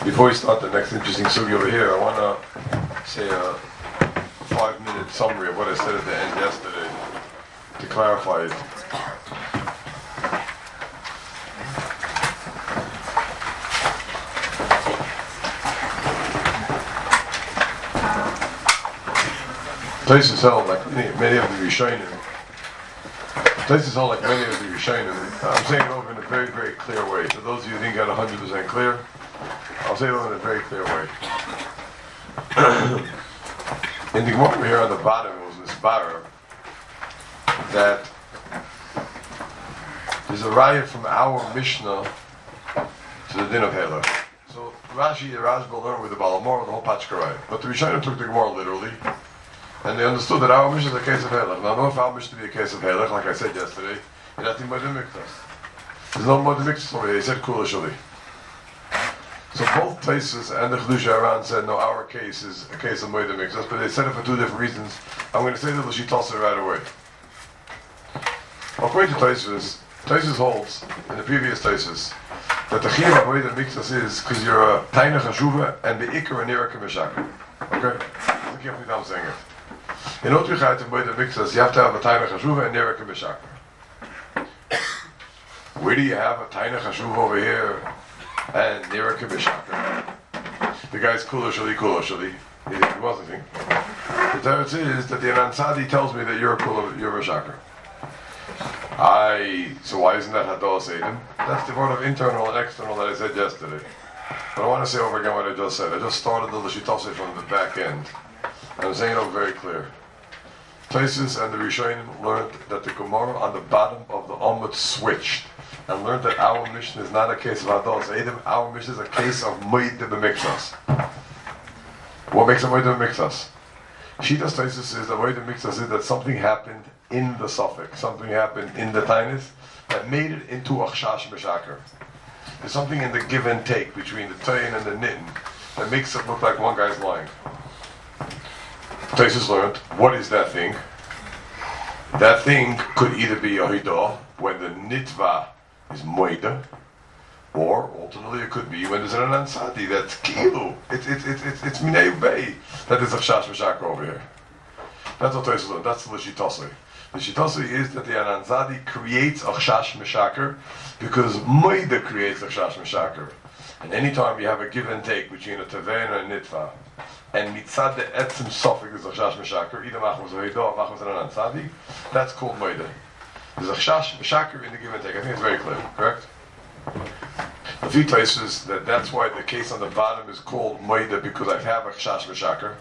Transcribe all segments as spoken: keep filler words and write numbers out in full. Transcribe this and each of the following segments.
Before we start the next interesting sugi over here, I want to say a five-minute summary of what I said at the end yesterday to clarify it. Places held like many, many of the Rishonim. Places held like many of the Rishonim. I'm saying it over in a very, very clear way. For those of you who didn't get one hundred percent clear, I'll say it over in a very clear way. In the Gemara here on the bottom, it was this bar that there's a raya from our Mishnah to the din of Hela. So Rashi and Rashba learned with the Balamor the whole Pachkaraya. But the Rishonim took the Gemara literally. And they understood that our Mishnah is a case of Halach. Now, no, if our Mishnah to be a case of Halach, like I said yesterday, it has to be Moed Miktas. There's no Moed Miktas over here. He said Kula Shali. So both places and the Chiddushei Aran said, no, our case is a case of Moed Miktas, but they said it for two different reasons. I'm going to say the Lashitasa right away. According to Taisus, Taisus holds, in the previous Taisus, that the Chiyuv of Moed Miktas is because you're a Taina Chashuva and the Iker and Nira Kameshaka. Okay? Look carefully how I'm saying it. In order to get to Moed Miktas, you have to have a Taina Chashuva and Nira Kameshaka. Where do you have a Taina Chashuva over here and Nira Kameshaka? The guy's Kula Shali, Kula Shali. He, he wasn't thinking. The teretz is that the Anansadi tells me that you're a Kula, you're a Shaker. I, so why isn't that Hadal Seidim? That's the word of internal and external that I said yesterday. But I want to say over again what I just said. I just started the Lashitase from the back end. And I'm saying it very clear. Taisus and the Rishonim learned that the Gemara on the bottom of the Amud switched and learned that our mission is not a case of Hadas Eidim, our mission is a case of Moed B'Miktas. What makes a Moed B'Miktas? Shitas Taisus is that Moed B'Miktas is that something happened in the suffix, something happened in the Tainis that made it into Achshash Meshaker. There's something in the give and take between the Tain and the Nitin that makes it look like one guy's lying. Taisus learned, what is that thing? That thing could either be a hidah, when the nitva is moida, or alternately it could be when there's an anansadi, that's kilu. It's it's it's it's it's minei bay that is a chash meshakar over here. That's what Taisus learned. That's the shitasi. The shitasi is that the anansadi creates a chash meshakar because moida creates a chash meshakar. And anytime you have a give and take between a tevei and a nitva, and mitzad the etzim sofik is a chash meshaker, either machmas or hidah, machmas and an ansadi, that's called moida. There's a chash meshaker in the give and take. I think it's very clear, correct? A few places that that's why the case on the bottom is called moida because I have a chash meshaker.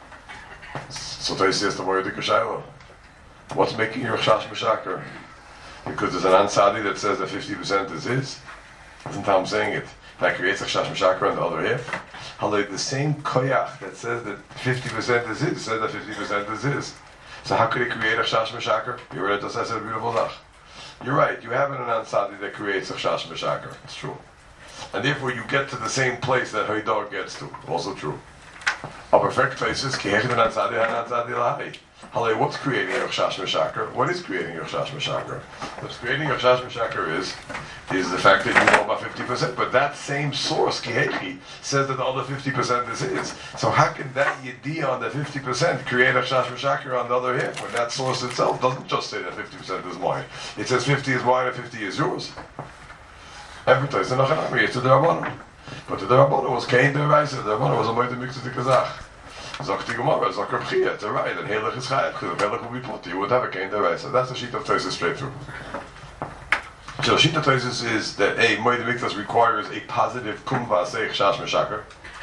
So Taisus says the moida kashayla. What's making your chash meshaker? Because there's an ansadi that says that fifty percent is his. Isn't how I'm saying it? That creates a chash meshaker on the other half. Although the same koyach that says that fifty percent is his, says that fifty percent is his. So how could it create a chash meshaker? You read it, just says a beautiful zach. You're right, you have an ansadi that creates a chash meshaker. It's true. And therefore you get to the same place that Haidar gets to. Also true. A perfect place is ki hechid an ansadi han ansadi lahai. Halay, what's creating your chash meshaker? What is creating your chash meshaker? What's creating your chash meshaker is is the fact that you know about fifty percent, but that same source, Kihechi, says that the other fifty percent is his. So how can that yediyah on the fifty percent create a chash meshaker on the other half, when that source itself doesn't just say that fifty percent is mine? It says fifty is mine and fifty is yours. Advertised in Achanami, it's a Darabonim. But the Darabonim was Kain Daraisa, the Darabonim was a Moed Miktas de Kazach. Zakti Gemara, Zakar Bchia, it's a right, and Halach is Chayav, because the Halach will be put, you would have a Kain Daraisa. That's the sheet of Taisus straight through. So the sheet of Taisus is that a Moed Miktas requires a positive Kumva Seich Chash Meshaker.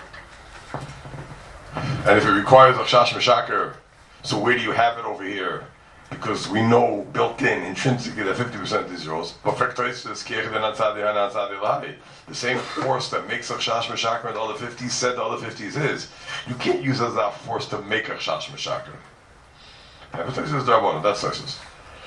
And if it requires a Chash Meshaker, so where do you have it over here? Because we know built in intrinsically that fifty percent is yours. But the same force that makes a chash meshaker and the other fifty said the other fifty is his. You can't use as that force to make a chash meshaker. That's Taisus.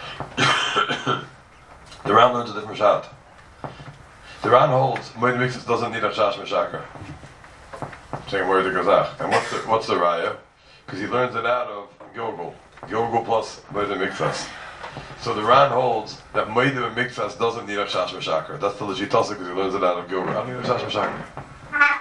The Ran learns a different shot. The Ran holds Moed Miktas doesn't need a chash meshaker. Saying where the Gazach. And what's the what's the raya? Because he learns it out of Gilgal. Gilgal plus Moed Miktas. So the Ran holds that Moed Miktas doesn't need a chash meshaker. That's the legit because he learns it out of Gilgal. I don't need a chash meshaker.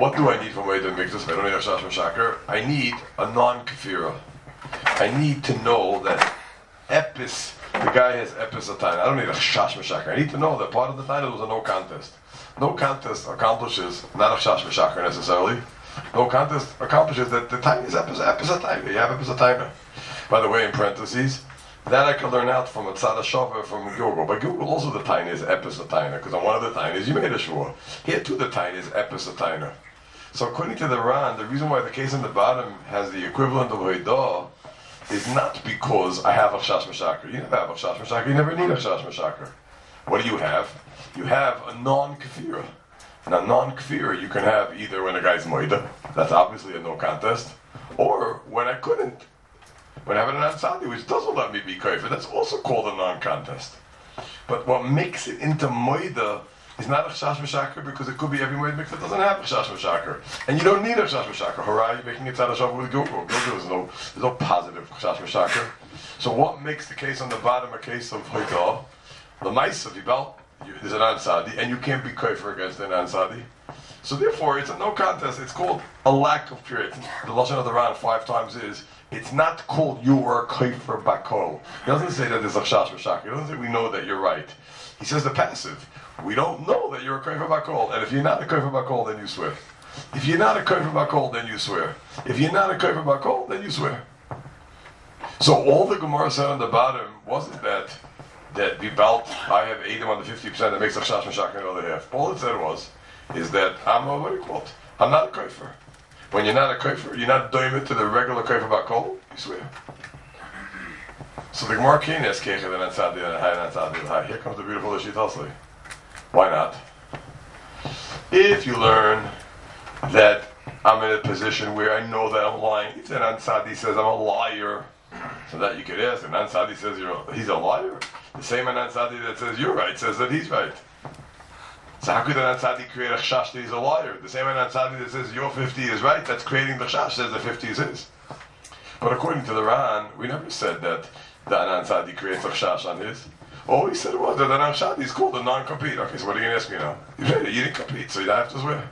what do I need for Moed Mikdash? I don't need a Chash Meshaker. I need a non-kafira. I need to know that epis, the guy has epis atayna. I don't need a Chash Meshaker. I need to know that part of the taina was a no contest. No contest accomplishes not a Chash Meshaker necessarily. No contest accomplishes that the taina is epis atayna. You have epis atayna. By the way, in parentheses, that I can learn out from a tzad shava from Google. But Google also the taina is epis atayna, because on one of the tainas you made a shua. Here too the taina is epis atayna. So according to the Ran, the reason why the case on the bottom has the equivalent of hoidah is not because I have a chash meshaker. You never have a chash meshaker. You never need a chash meshaker. What do you have? You have a non-kafira. Now, non-kafira you can have either when a guy's moida, that's obviously a no contest, or when I couldn't. When I have an ansadi, which doesn't let me be kaifer, that's also called a non-contest. But what makes it into moida is not a chash meshaker, because it could be every moed mikdash that doesn't have a chash meshaker, and you don't need a chash meshaker. Hurrah, you're making it tzad shava with Google. Google is no, there's no positive chash meshaker. So what makes the case on the bottom a case of hoidah? The mice of Yibal, there's an ansadi, and you can't be kaifer against an ansadi. So therefore, it's a no contest. It's called a lack of period. The lashon of the Ran five times is, it's not called you are kaifer bakol. He doesn't say that there's a chash meshaker. He doesn't say we know that you're right. He says the passive. We don't know that you're a kaifer bakol. And if you're not a kaifer bakol, then you swear. If you're not a kaifer bakol, then you swear. If you're not a kaifer bakol, then you swear. So all the Gemara said on the bottom wasn't that that Bibalt, I have Edom on the fifty percent that makes a chash meshaker in the other half. All it said was, is that I'm a, what do you call it? I'm not a kaifer. When you're not a kaifer, you're not doing it to the regular kaifer bakol, you swear. So the Gemara can't ask Kecha and Ansadi and Hai and Ansadi and Hai. Here comes the beautiful Ishitosli. Why not? If you learn that I'm in a position where I know that I'm lying, if an Ansadi says I'm a liar, so that you could ask, and Ansadi says you're a, he's a liar. The same Ansadi that says you're right says that he's right. So how could an Ansadi create a chash that he's a liar? The same Ansadi that says your fifty is right, that's creating the chash, says the fifty is his. But according to the Ran, we never said that the Ansadi creates a chash on his. All he said was that an Ansadi is called a non-compete. Okay, so what are you going to ask me now? You said you didn't compete, so you have to swear.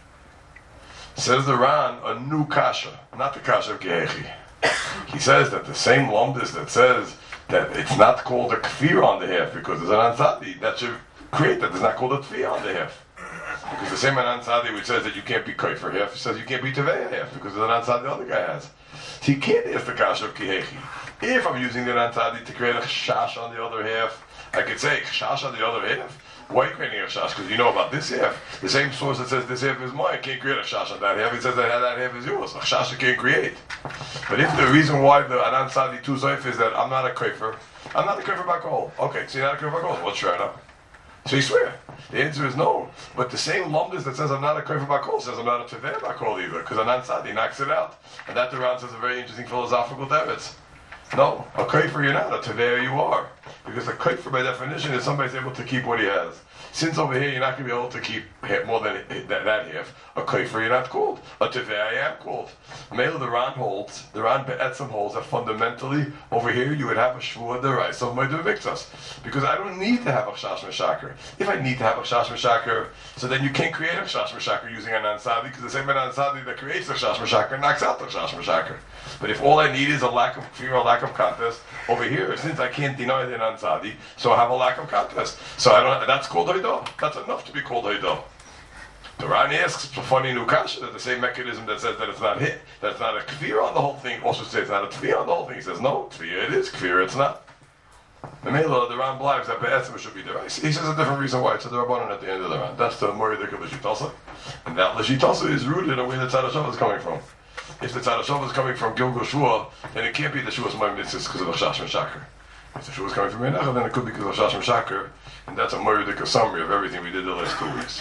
Says the Ran, a new kasha, not the kasha of Gehechi. He says that the same lumdis that says that it's not called a kfir on the half because there's an Ansadi, that should create that. It's not called a tfiyah on the half. Because the same Ansadi which says that you can't be kaifer half, says you can't be teveya half because there's an Ansadi the other guy has. So you can't ask the kasha of Gehechi. If I'm using the Ansadi to create a chash on the other half, I could say chash on the other half. Why are you creating a chash? Because you know about this half. The same source that says this half is mine can't create a chash on that half. It says that that half is yours. A chash you can't create. But if the reason why the Anan Sadi two Zoif is that I'm not a kaifer, I'm not a kaifer bakol. Okay, so you're not a kaifer bakol. What's right now? So you swear. The answer is no. But the same lumdis that says I'm not a kaifer bakol says I'm not a teveh bakol either, because Anan Sadi knocks it out. And that Duran says a very interesting philosophical debits. No, a kaifer you're not, a teveh you are. Because a kaifer by definition is somebody's able to keep what he has. Since over here you're not going to be able to keep more than that, that half, a kaifer you're not called. A teveh I am called. Mele the Ran holds, the Ran Be'etzim holds that fundamentally over here you would have a shvua derais of Moed Mikdash. Because I don't need to have a chash meshaker. If I need to have a chash meshaker, so then you can't create a chash meshaker using an ansadi, because the same ansadi that creates the chash meshaker knocks out the chash meshaker. But if all I need is a lack of fear, a lack of contest, over here, since I can't deny the ansadi, so I have a lack of contest. So I don't. That's called hoidah. That's enough to be called hoidah. The Ran asks for funny new kasha that the same mechanism that says that it's not hit, that it's not a kfir on the whole thing, also says it's not a tfiyah on the whole thing. He says no, tfiyah it is, kfir it's not. The Mela, the Ran believes that be'etzim should be there. He says a different reason why. It's a Rabbanan at the end of the Ran. That's the Moridik of Lashitasa. And that Lashitasa is rooted in where the Tzad HaShav is coming from. If the Tzad HaShav is coming from Gilgal Shua, then it can't be the Shua's Moed Mitzvahs because of the Chash Meshaker. If the Shua is coming from Menachah, then it could be because of the Chash Meshaker. And that's a Moridik summary of everything we did the last two weeks.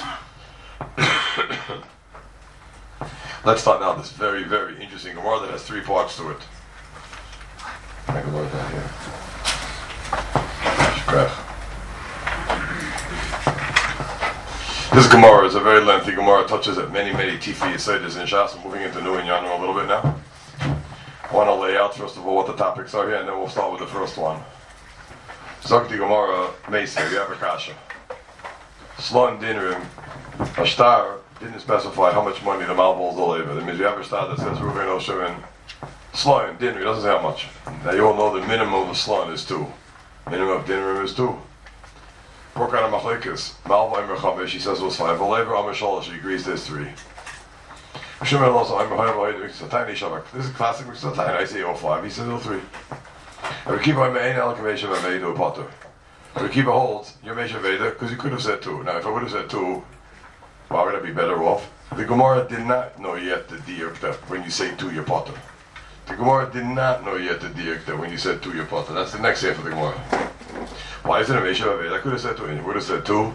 Let's start now this very, very interesting Gemara that has three parts to it. I can load that here. This Gemara is a very lengthy Gemara. It touches at many, many Tifi Yesodis in Shas. I'm moving into New and Yana a little bit now. I want to lay out first of all what the topics are here, and then we'll start with the first one. Zok the Gemara Meisei, we have a kasha. Slon Dinrim, Ashtar didn't specify how much money the Malvol is all over. That means you have a star that says Ruven Osher and Sloan, dinner, he doesn't say how much. Now you all know the minimum of Sloan is two. Minimum of dinner is two. Pork on a Machlekes, Malvol Eimer Chavesh, he says it was five. Volever Amar Shalosh, he agrees there's three. This is classic Mitzvah Taina. I say oh five, he says oh three. Rabbi Kiva Me'ein El Kavesha Vaveda Potter. Rabbi Kiva holds, you're Mesha Veda, because you could have said two. Now if I would have said two, why would I be better off? The Gemara did not know yet the diuk that when you say two, you're Potter. The Gemara did not know yet the diuk that when you said two, you're Potter. That's the next half of the Gemara. Why is it a Mesha Vaveda? I could have said two, and you would have said two.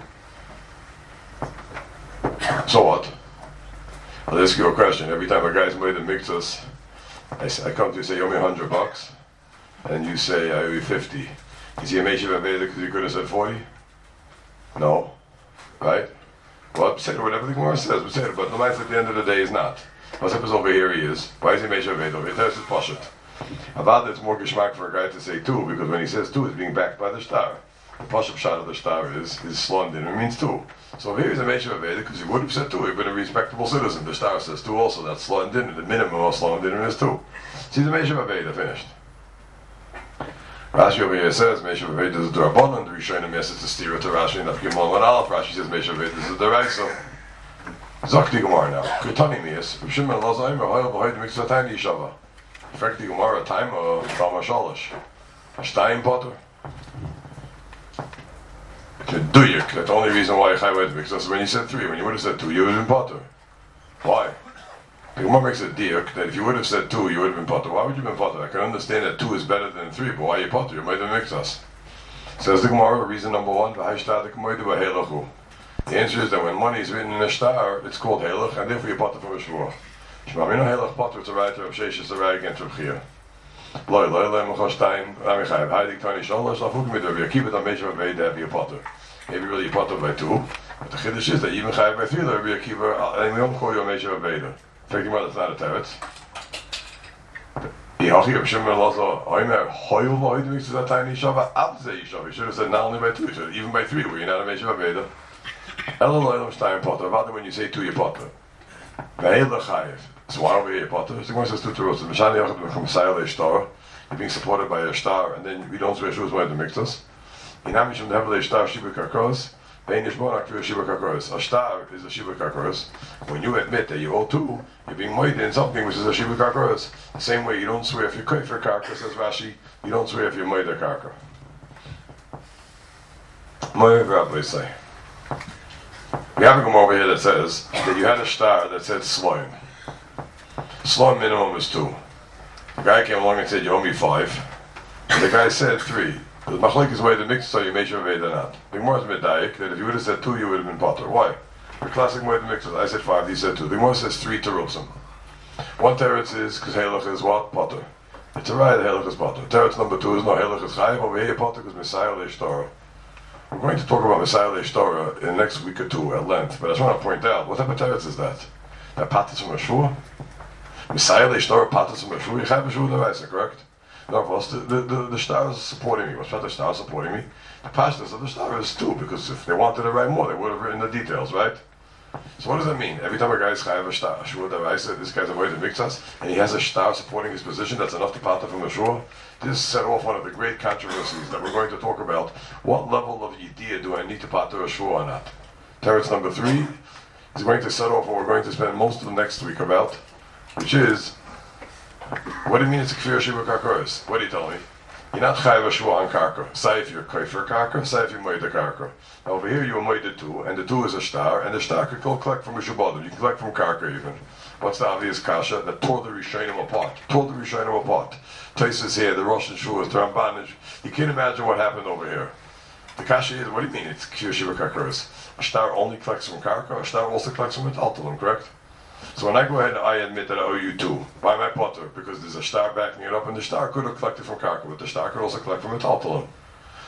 So what? I'll ask you a question. Every time a guy's made a mixus, I, say, I come to you and say, you owe me a hundred bucks, and you say, I owe you fifty. Is he a Meshiv Aveda because you could have said forty? No. Right? Well, say whatever the Gemara says, but say it, but the mice at the end of the day is not. What's up is over here he is. Why is he Meshiv Aveda? It tells us Pashat. About it's more geschmack for a guy to say two, because when he says two, it's being backed by the star. The Pashat shot of the star is, is Slondin, it means two. So here is a Meshiv Aveda, because he would have said two, he'd been a respectable citizen. The star says two also, that's Slondin, and the minimum of Slondin is two. So he's a Meshiv Aveda, finished. Rashi over here says, Meshiv Aveda is a Durabanan, the Rishonim yes, it's a steer to Rashi, and after Gimel and Aleph, Rashi says Meshiv Aveda is a Deraisa. Zakti Gemara now. Kutani Mias, Shimon Lazayim, Hoyel B'hoyd Mitzvah Tiny Yishava. In fact, the Gemara, time of Talma Shalosh. Ashtayim Potter. Duyuk, that's the only reason why Chai went because when you said three, when you would have said two, you would have been Potter. Why? The Gemara makes a diuk that if you would have said two, you would have been Potter. Why would you have been Potter? I can understand that two is better than three, but why are you Potter? You might have mixed us. Says the Gemara, reason number one, the answer is that when money is written in a star, it's called Helach, and therefore you're Potter from a Shvur. Shmamino Helach Potter, it's a writer of Sheshes, a right against Rav Chia. Loi, loi, loi, Mechos Taim, Amichayim, Heidig, Tani Sholosh, Lafukim, Midor, keep it on Meshav Aveda, be a Potter. Maybe really a Potter by two, but the Chiddush is that even Chayav by three, Rabbi Akiva, and we don't call you a Meshav Aveda. In fact, that's not a teretz. Yehochi of Shimon Lazo, Oimer, Hoyul Loid, which is a tiny Shava, Abze Yishav. He should have said not only by two, he should have, even by three, were you not a Meshav Aveda? Elon Loilam Stein Potter, about when you say two, you're Potter. Ve'ela Chayav. So why over here, Potter? The Gemara says two to Rosa. Mishani Yochad from Sayal Shtar. You're being supported by a star, and then we don't swear shoes when to mix us. Inam Mishum Devel Shtar Shiva Karkos. Beinish Monak to a Shiva Karkos. A star is a Shiva Karkos. When you admit that you owe two, you're being moed in something which is a Shiva Karkos. The same way you don't swear if you're Kofer Karka, says Rashi, you don't swear if you're moed a Karka. Moed Rabbi say. We have a Gemara over here that says that you had a star that said Sloim. Sloim minimum is two. The guy came along and said, you owe me five. And the guy said three. The Machlek is way to mix, so you made sure Veda not. The Gemara is Medayik, that if you would have said two, you would have been Potter. Why? The classic way to mix it. I said five, he said two. The Gemara says three Terutzim. One Teretz is, because Halach is what? Potter. It's a right, Halach is Potter. Teretz number two is no Halach is Chayiv. Over here, Potter is Messiah Leish Torah. We're going to talk about Messiah Leish Torah in the next week or two at length, but I just want to point out, what type of Teretz is that? That Patas from a Shua? Messiah Leish Torah, Patas from a Shua? You have a Shua Devaisa, correct? No, of the, the, the, the star is supporting me. What's not the star supporting me? The pashtas of the star is two, because if they wanted to write more, they would have written the details, right? So what does that mean? Every time a guy is chayav a star, Shua Devaisa, this guy's a way to mix us, and he has a star supporting his position, that's enough to pata from the Shua. This set off one of the great controversies that we're going to talk about. What level of yediyah do I need to pata a Shua or not? Teretz number three is going to set off what we're going to spend most of the next week about, which is, what do you mean it's a kfir shiva karkoris? What do you tell me? You're not chayav a shua on karka. Say if you're kaifer karka, say if you're moed a karka. Now over here you're moed two, and the two is a star, and the star could collect from a shabbatim. You can collect from karka even. What's the obvious kasha? That tore the Rishonim apart. Tore the Rishonim apart. Taisus here, the Rosh Hashanah, the Rambanaj. You can't imagine what happened over here. The kasha is, what do you mean it's kfir shiva karkoris? A star only collects from karka, a star also collects from metaltalim, correct? So when I go ahead and I admit that I owe you two, by my potter, because there's a star backing it up, and the star could have collected from karka, but the star could also collect from metaltalim.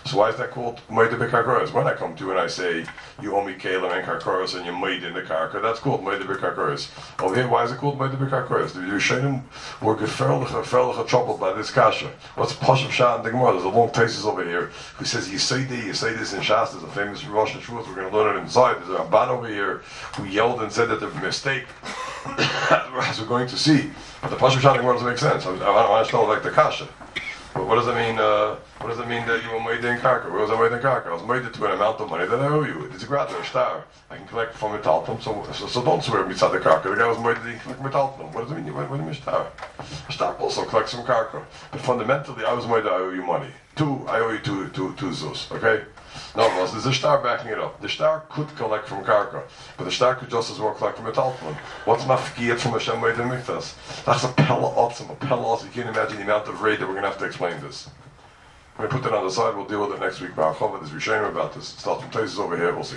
So why is that called Moida B'Karkoros? When I come to you and I say, you owe me Kalim and Karkoros and you made in the Karka, that's called Moida B'Karkoros. Over here, why is it called Moida B'Karkoros? The Yushanim were gefährlich troubled by this kasha. What's Pashav Shah and the Gemara? There's a long thesis over here who says, you say this, you say this in Shas, there's a famous Rosh Hashanah, we're going to learn it inside. There's a Ramban over here who yelled and said that the mistake, as we're going to see. But the Pashav Shah and the Gemara doesn't make sense. I, I, I understand like the kasha. But what does it mean? Uh, what does it mean that you were made in karka? Where was I made in karka? I was made to an amount of money that I owe you. It's a grata, a star. I can collect from metalton. So, so, so don't swear mitzad the karka. The guy was made to collect metalton. What does it mean? What, what do you mean star? A star also collects from karka. But fundamentally, I was made to I owe you money. Two, I owe you two, two, two zuz. Okay. No, well, there's a star backing it up. The star could collect from karka, but the star could just as well collect from metalton. What's mafkiyat from Hashem made in miktas? That's a pella otzim, a pella otzim. You can't imagine the amount of raid that we're going to have to explain this. I'm going to put that on the side. We'll deal with it next week. There's Rishonim about this. Start from places over here. We'll see.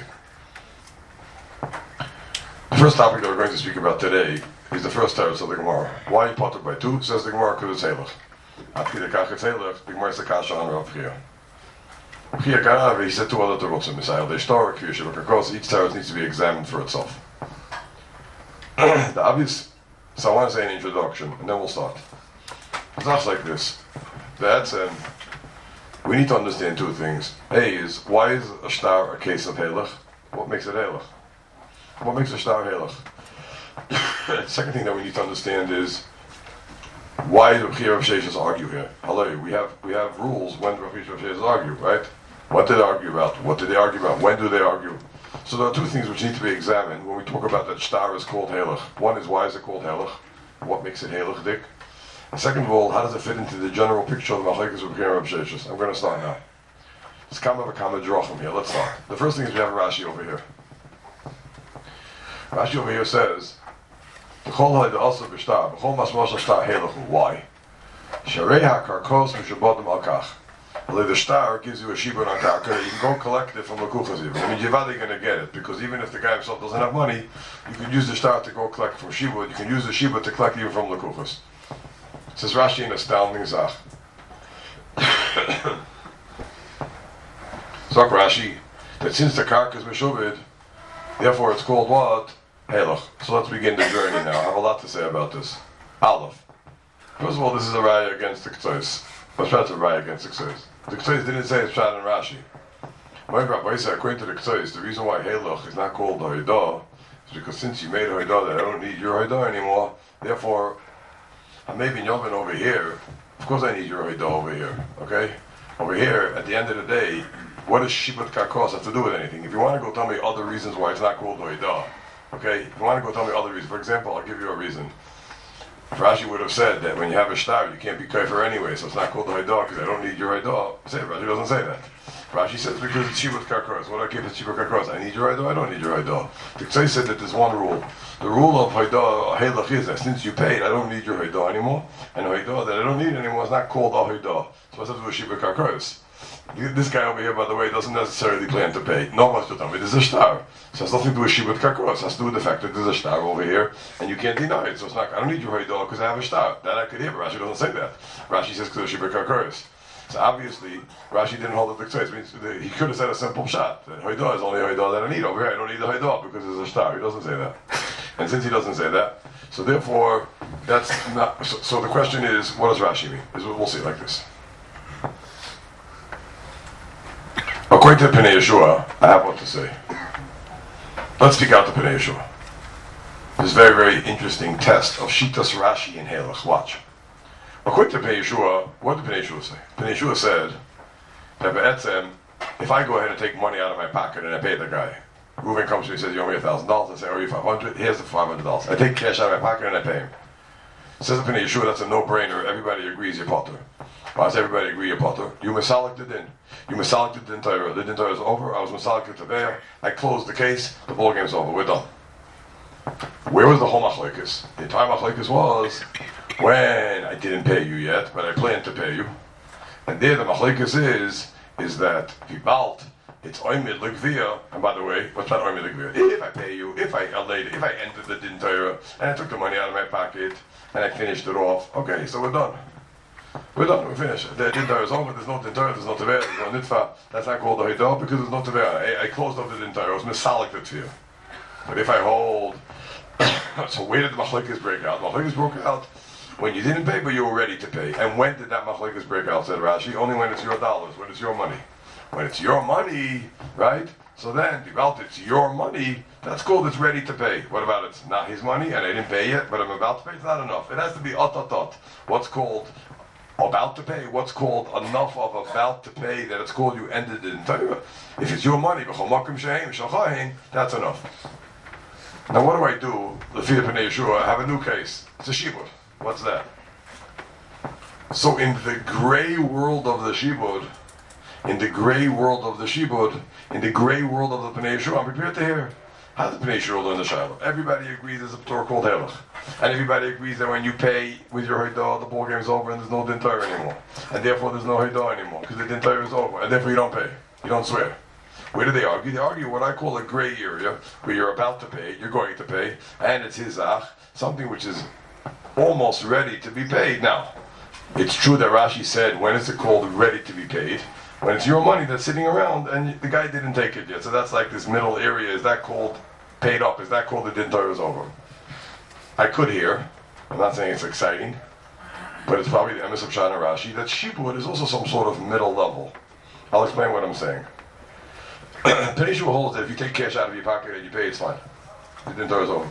The first topic that we're going to speak about today is the first teretz of the Gemara. Why you potter by two? Says the Gemara because it's Halach. After the kach it's Halach, the Gemara is the kasha on Rav Chia. Rav Chia Karav, he said two other terutzim. Misayel Deishtar, Kriya Shivakakos. Each teretz needs to be examined for itself. The obvious. So I want to say an introduction, and then we'll start. It's not like this. That's um. We need to understand two things. A is, why is a star a case of Halach? What makes it Halach? What makes a star Halach? The second thing that we need to understand is, why do Rav Chia Rav Sheshes argue here? Hello, we have we have rules when Rav Chia Rav Sheshes argue, right? What did they argue about? What did they argue about? When do they argue? So there are two things which need to be examined when we talk about that star is called Halach. One is, why is it called Halach? What makes it Halach, Dick? And second of all, how does it fit into the general picture of the Machlekes Rav Chia Rav Sheshes? I'm going to start now. Let's come up a common drachim here. Let's start. The first thing is we have Rashi over here. Rashi over here says, "B'chol ha'ida also b'shtar, b'chol masmos shtar helechu." Why? Sharei ha'karkos m'shabodim al kach. The star gives you a shibud on karka. You can go collect it from the kuchas even. I mean, you're not going to get it because even if the guy himself doesn't have money, you can use the star to go collect from shibud. You can use the shibud to collect even from the kuchas. Says Rashi an astounding zach. Zach Rashi that since the karka is meshubed, therefore it's called what? Halach. So let's begin the journey now. I have a lot to say about this. Aleph. First of all, this is a raya against the K'tzos. Let's try to raya against the K'tzos. The K'tzos didn't say it's Pshat and Rashi. According to the K'tzos, the reason why Halach is not called Hoidah is because since you made Hoidah that I don't need your Hoidah anymore, therefore maybe Yovin over here, of course I need your Hoidah over here, okay? Over here, at the end of the day, what does Shibud Karkos have to do with anything? If you want to go tell me other reasons why it's not called Hoidah, okay? If you want to go tell me other reasons, for example, I'll give you a reason. Rashi would have said that when you have a star, you can't be kaifer anyway, so it's not called the Hoidah because I don't need your Hoidah. Say Rashi doesn't say that. Rashi says because it's Shibud Karkos. What do I keep it Shibud Karkos? I need your Hoidah, I don't need your Hoidah. The K'tzai said that there's one rule. The rule of Hoidah, Halach is that since you paid, I don't need your Hoidah anymore. And Hoidah that I don't need anymore is not called a Hoidah. So it has to do with Shibud Karkos. This guy over here, by the way, doesn't necessarily plan to pay. No one's to tell me there's a star. So it has nothing to do with Shibud Karkos. It has to do with the fact that there's a star over here, and you can't deny it. So it's not, I don't need your Hoidah because I have a star. That I could hear, but Rashi doesn't say that. Rashi says because of Shibud Karkos. So obviously, Rashi didn't hold the K'tzos. He could have said a simple shot. That Hoidah is only Hoidah that I need. Over here, I don't need the Hoidah because there's a star. He doesn't say that. And since he doesn't say that, so therefore, that's not... So, so the question is, what does Rashi mean? Is We'll see it like this. According to Pnei Yeshua, I have what to say. Let's speak out to Pnei Yeshua. This very, very interesting test of Shitas Rashi and Halach. Watch. According to Pnei Yeshua, what did Pnei Yeshua say? Pnei Yeshua said that Be'etzem, if I go ahead and take money out of my pocket and I pay the guy, Reuven comes to me and says, you owe me a thousand dollars. I say, I owe you five hundred. Here's the five hundred dollars. I take cash out of my pocket and I pay him. Says Pnei Yeshua, that's a no-brainer. Everybody agrees you're potter. Why does everybody agree you're potter? You masalik the din. You masalik the din Torah. The din Torah is over. I was masalik the there. I closed the case. The ball game's over. We're done. Where was the whole machlekes? The entire machlekes was when I didn't pay you yet, but I plan to pay you. And there the machlekes is, is that vibalt, it's oimid l'gvia. And by the way, what's that oimid l'gvia? If I pay you, if I allayed, if I entered the din Torah, and I took the money out of my pocket, and I finished it off, okay, so we're done. We're done, we're finished. The dintar is over, there's no dintar, there's no tever, there's no nitva. That's not called the hidah because there's no tever. I, I closed up the dintar, I was misalik the tefillah. But if I hold, so where did the machlekes break out? Machlekes broke out when you didn't pay, but you were ready to pay. And when did that machlekes break out, said Rashi? Only when it's your dollars, when it's your money. When it's your money, right? So then, well, it's your money, that's called it's ready to pay. What about it's not his money and I didn't pay yet, but I'm about to pay? It's not enough. It has to be atatat. What's called about to pay? What's called enough of about to pay that it's called you ended it in Torah? If it's your money, that's enough. Now what do I do? The B'nai Yeshua, I have a new case. It's a shibud. What's that? So in the gray world of the shibud, in the gray world of the shibud, in the gray world of the B'nai Yeshua, I'm prepared to hear. How does the B'nai Yeshua learn the Shiloh? Everybody agrees there's a Torah called Helach. And everybody agrees that when you pay with your Hidah, the ball game's over and there's no Din Torah anymore. And therefore there's no Hidah anymore, because the Din Torah is over. And therefore you don't pay. You don't swear. Where do they argue? They argue what I call a gray area, where you're about to pay, you're going to pay, and it's Hizach, something which is almost ready to be paid. Now, it's true that Rashi said, when is it called ready to be paid? When it's your money that's sitting around and the guy didn't take it yet. So that's like this middle area. Is that called paid up? Is that called the Din Torah is over? I could hear, I'm not saying it's exciting, but it's probably the emes of Shana Rashi, that shibud is also some sort of middle level. I'll explain what I'm saying. B'nai Yeshua holds that if you take cash out of your pocket and you pay, it's fine. The Din Torah is over.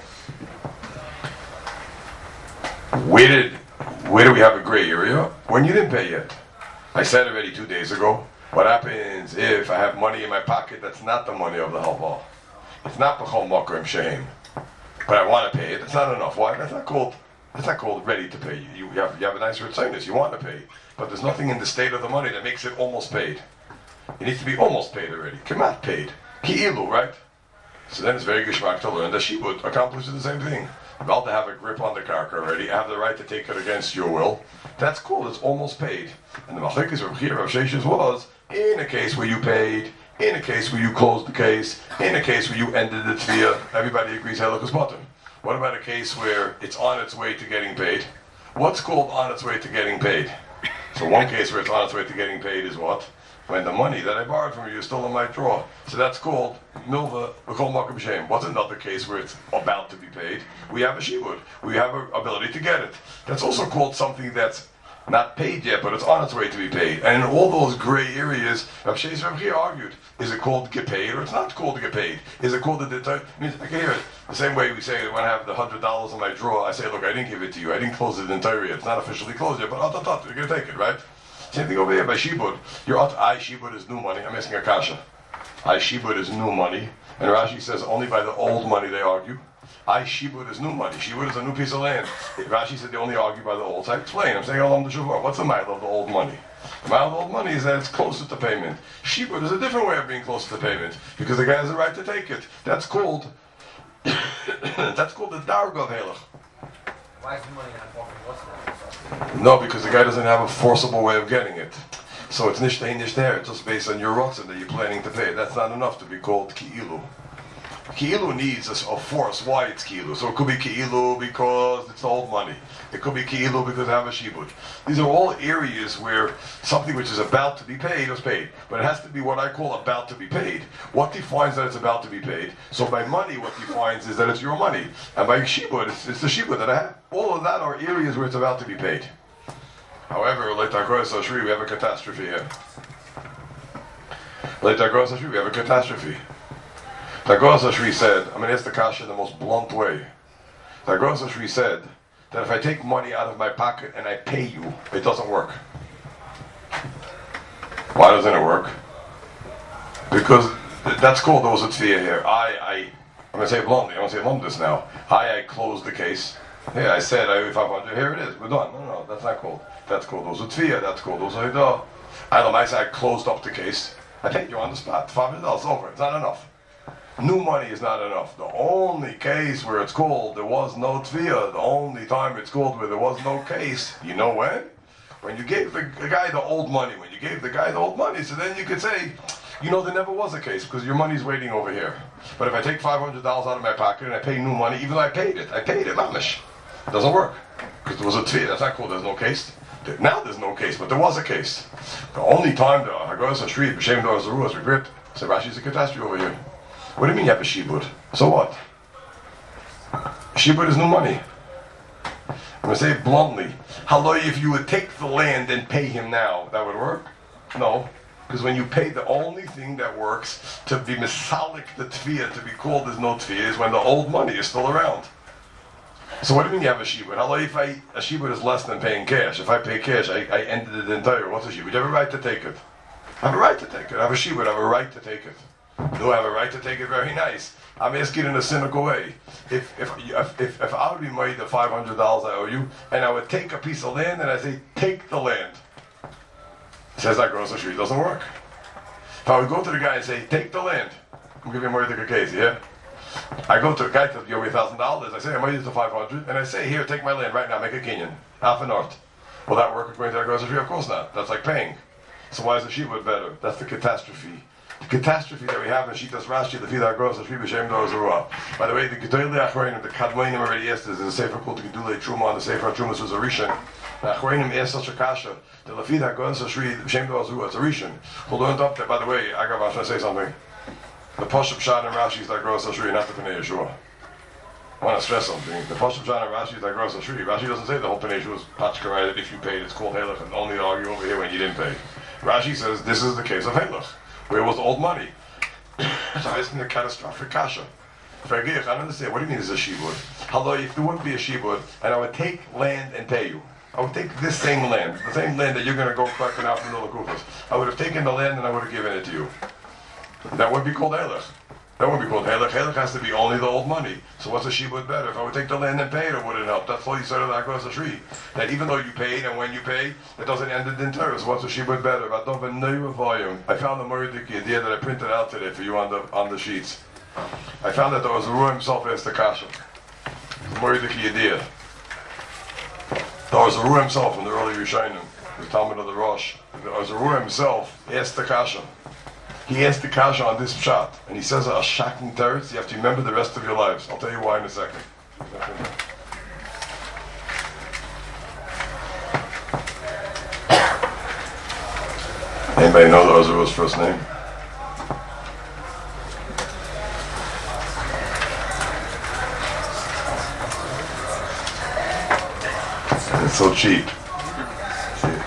Where did, where do we have a gray area? When you didn't pay yet. I said already two days ago, what happens if I have money in my pocket that's not the money of the halva? It's not b'chol makom shehem, but I want to pay it. It's not enough. Why? That's not called. That's not called ready to pay. You, you have you have a nice retzinus. You want to pay, but there's nothing in the state of the money that makes it almost paid. It needs to be almost paid already. Kemat paid. Ki'ilu, right? So then it's very geshmak to learn that shibud accomplishes the same thing. I'm about to have a grip on the karka already. I have the right to take it against your will. That's cool. It's almost paid. And the machlekes of here of Sheshes was in a case where you paid, in a case where you closed the case, in a case where you ended the tviyah. Everybody agrees halakha is mutter. What about a case where it's on its way to getting paid? What's called on its way to getting paid? So one case where it's on its way to getting paid is what? When the money that I borrowed from you is still in my drawer. So that's called milva b'chol makom shem. What's another case where it's about to be paid? We have a shibud. We have an ability to get it. That's also called something that's not paid yet, but it's on its way to be paid. And in all those gray areas, Rav Sheshes Rav Chia argued, is it called get paid or it's not called get paid? Is it called the deter? Means I can hear it. The same way we say when I have the hundred dollars in my drawer, I say, look, I didn't give it to you. I didn't close it entirely. It's not officially closed yet, but oh, oh, oh, you're gonna take it, right? Same thing over here by shibud. Your I shibud is new money. I'm asking a kasha. I shibud is new money, and Rashi says only by the old money they argue. I shibud is new money. Shibud is a new piece of land. Rashi said they only argue by the old. So I explain. I'm saying Olam D'Shavur. What's the mile of the old money? The mile of the old money is that it's closer to payment. Shibud is a different way of being closer to payment because the guy has the right to take it. That's called that's called the darga of Helach. Why is the money not walking? What's that? No, because the guy doesn't have a forcible way of getting it. So it's nishtei nishtei. It's just based on your rotzen that you're planning to pay. That's not enough to be called ki'ilu. Ki'ilu needs a, a force. Why it's ki'ilu? So it could be ki'ilu because it's old money. It could be ki'ilu because I have a shibud. These are all areas where something which is about to be paid is paid. But it has to be what I call about to be paid. What defines that it's about to be paid? So by money, what defines is that it's your money. And by shibud, it's, it's the shibud that I have. All of that are areas where it's about to be paid. However, like Targos Ashri, we have a catastrophe here. Like Targos Ashri, we have a catastrophe. Targos Ashri said, I'm going to ask the kasha in the most blunt way. Targos Ashri said that if I take money out of my pocket and I pay you, it doesn't work. Why doesn't it work? Because that's called those at fear here. I, I, I'm going to say it bluntly, I'm going to say lumdus now. I, I closed the case. Yeah, I said I owe you five hundred, here it is, we're done. No, no, no, that's not called. That's called those at fear, that's called those at hidah. I say I closed up the case. I paid you on the spot, five hundred dollars over, it's not enough. New money is not enough. The only case where it's called there was no tviyah, the only time it's called where there was no case, you know when? When you gave the, the guy the old money. When you gave the guy the old money, so then you could say, you know, there never was a case because your money's waiting over here. But if I take five hundred dollars out of my pocket and I pay new money, even though I paid it, I paid it, mamish. It doesn't work because there was a tviyah. That's not called there's no case. Now there's no case, but there was a case. The only time the Hagos Hashrid, B'Shem Dor Zaru was regret, so Rashi's a catastrophe over here. What do you mean you have a shibud? So what? Shibud is no money. I'm going to say it bluntly. How if you would take the land and pay him now, that would work? No. Because when you pay, the only thing that works to be misalik the tfiyah, to be called as no tfiyah, is when the old money is still around. So what do you mean you have a shibud? How if I, a shibud is less than paying cash? If I pay cash, I, I ended the entire, what's a shibud? You have a right to take it. I have a right to take it. I have a shibud, I have a right to take it. Do I have a right to take it? Very nice. I'm asking in a cynical way. If if if if, if I would be made the five hundred dollars I owe you, and I would take a piece of land and I say, take the land. It says that grocery street doesn't work. If I would go to the guy and say, take the land, I'm giving you more than a case, yeah? I go to a guy to you owe me a thousand dollars, I say, I'm going to five hundred, and I say, here, take my land right now, make a kinyan, half an art. Will that work according to that grocery street? Of course not. That's like paying. So why is the shibud better? That's the catastrophe. The catastrophe that we have in Shitas Rashi, the Fidah Gross, the Shri B'Shem Dor Zarua. By the way, the Gedolei Achronim, the Kadmoinim already asked this, there's a sefer called the Gedolei Truma, and the sefer Trumas was a Rishon. The Achronim asked such a kasha, the Fidah Gross, the Shri B'Shem Dor Zarua, it's a Rishon. Who learned up that, by the way, I got I should say something. The Pashup Shad and Rashi is like Gross, the Shri, not the Pnei Yeshua. I want to stress something. The Pashup Shad and Rashi is like Gross, the Shri. Rashi doesn't say the whole Pnei Yeshua is Pachkarai, that if you paid, it's called Halach, and only argue over here when you didn't pay. Rashi says this is the case of Halach. Where was the old money? So it's in the catastrophic kasha. Forgive, I don't understand. What do you mean there's a shibud? Hello, if there wouldn't be a shibud, and I would take land and pay you. I would take this same land, the same land that you're going to go collecting out from the Lakufas. I would have taken the land and I would have given it to you. That would be called Halach. That wouldn't be called Halach. Halach has to be only the old money. So what's a shibud better? If I would take the land and pay it, it wouldn't help. That's all you said of the Akros Ashri. That even though you paid and when you pay, it doesn't end it in terror. So what's a shibud better? I don't have a new volume. I found the Moridik idea that I printed out today for you on the on the sheets. I found that there was a Ruah himself asked the Kasha. The Moridik idea. There was a Ruah himself from the early Rishonim, the Talmud of the Rosh. There was a Ruah himself asked the Kasha. He asked the kasha on this pshat, and he says a shocking teretz. You have to remember the rest of your lives. I'll tell you why in a second. Anybody know the Ozeru's first name? It's so cheap. See?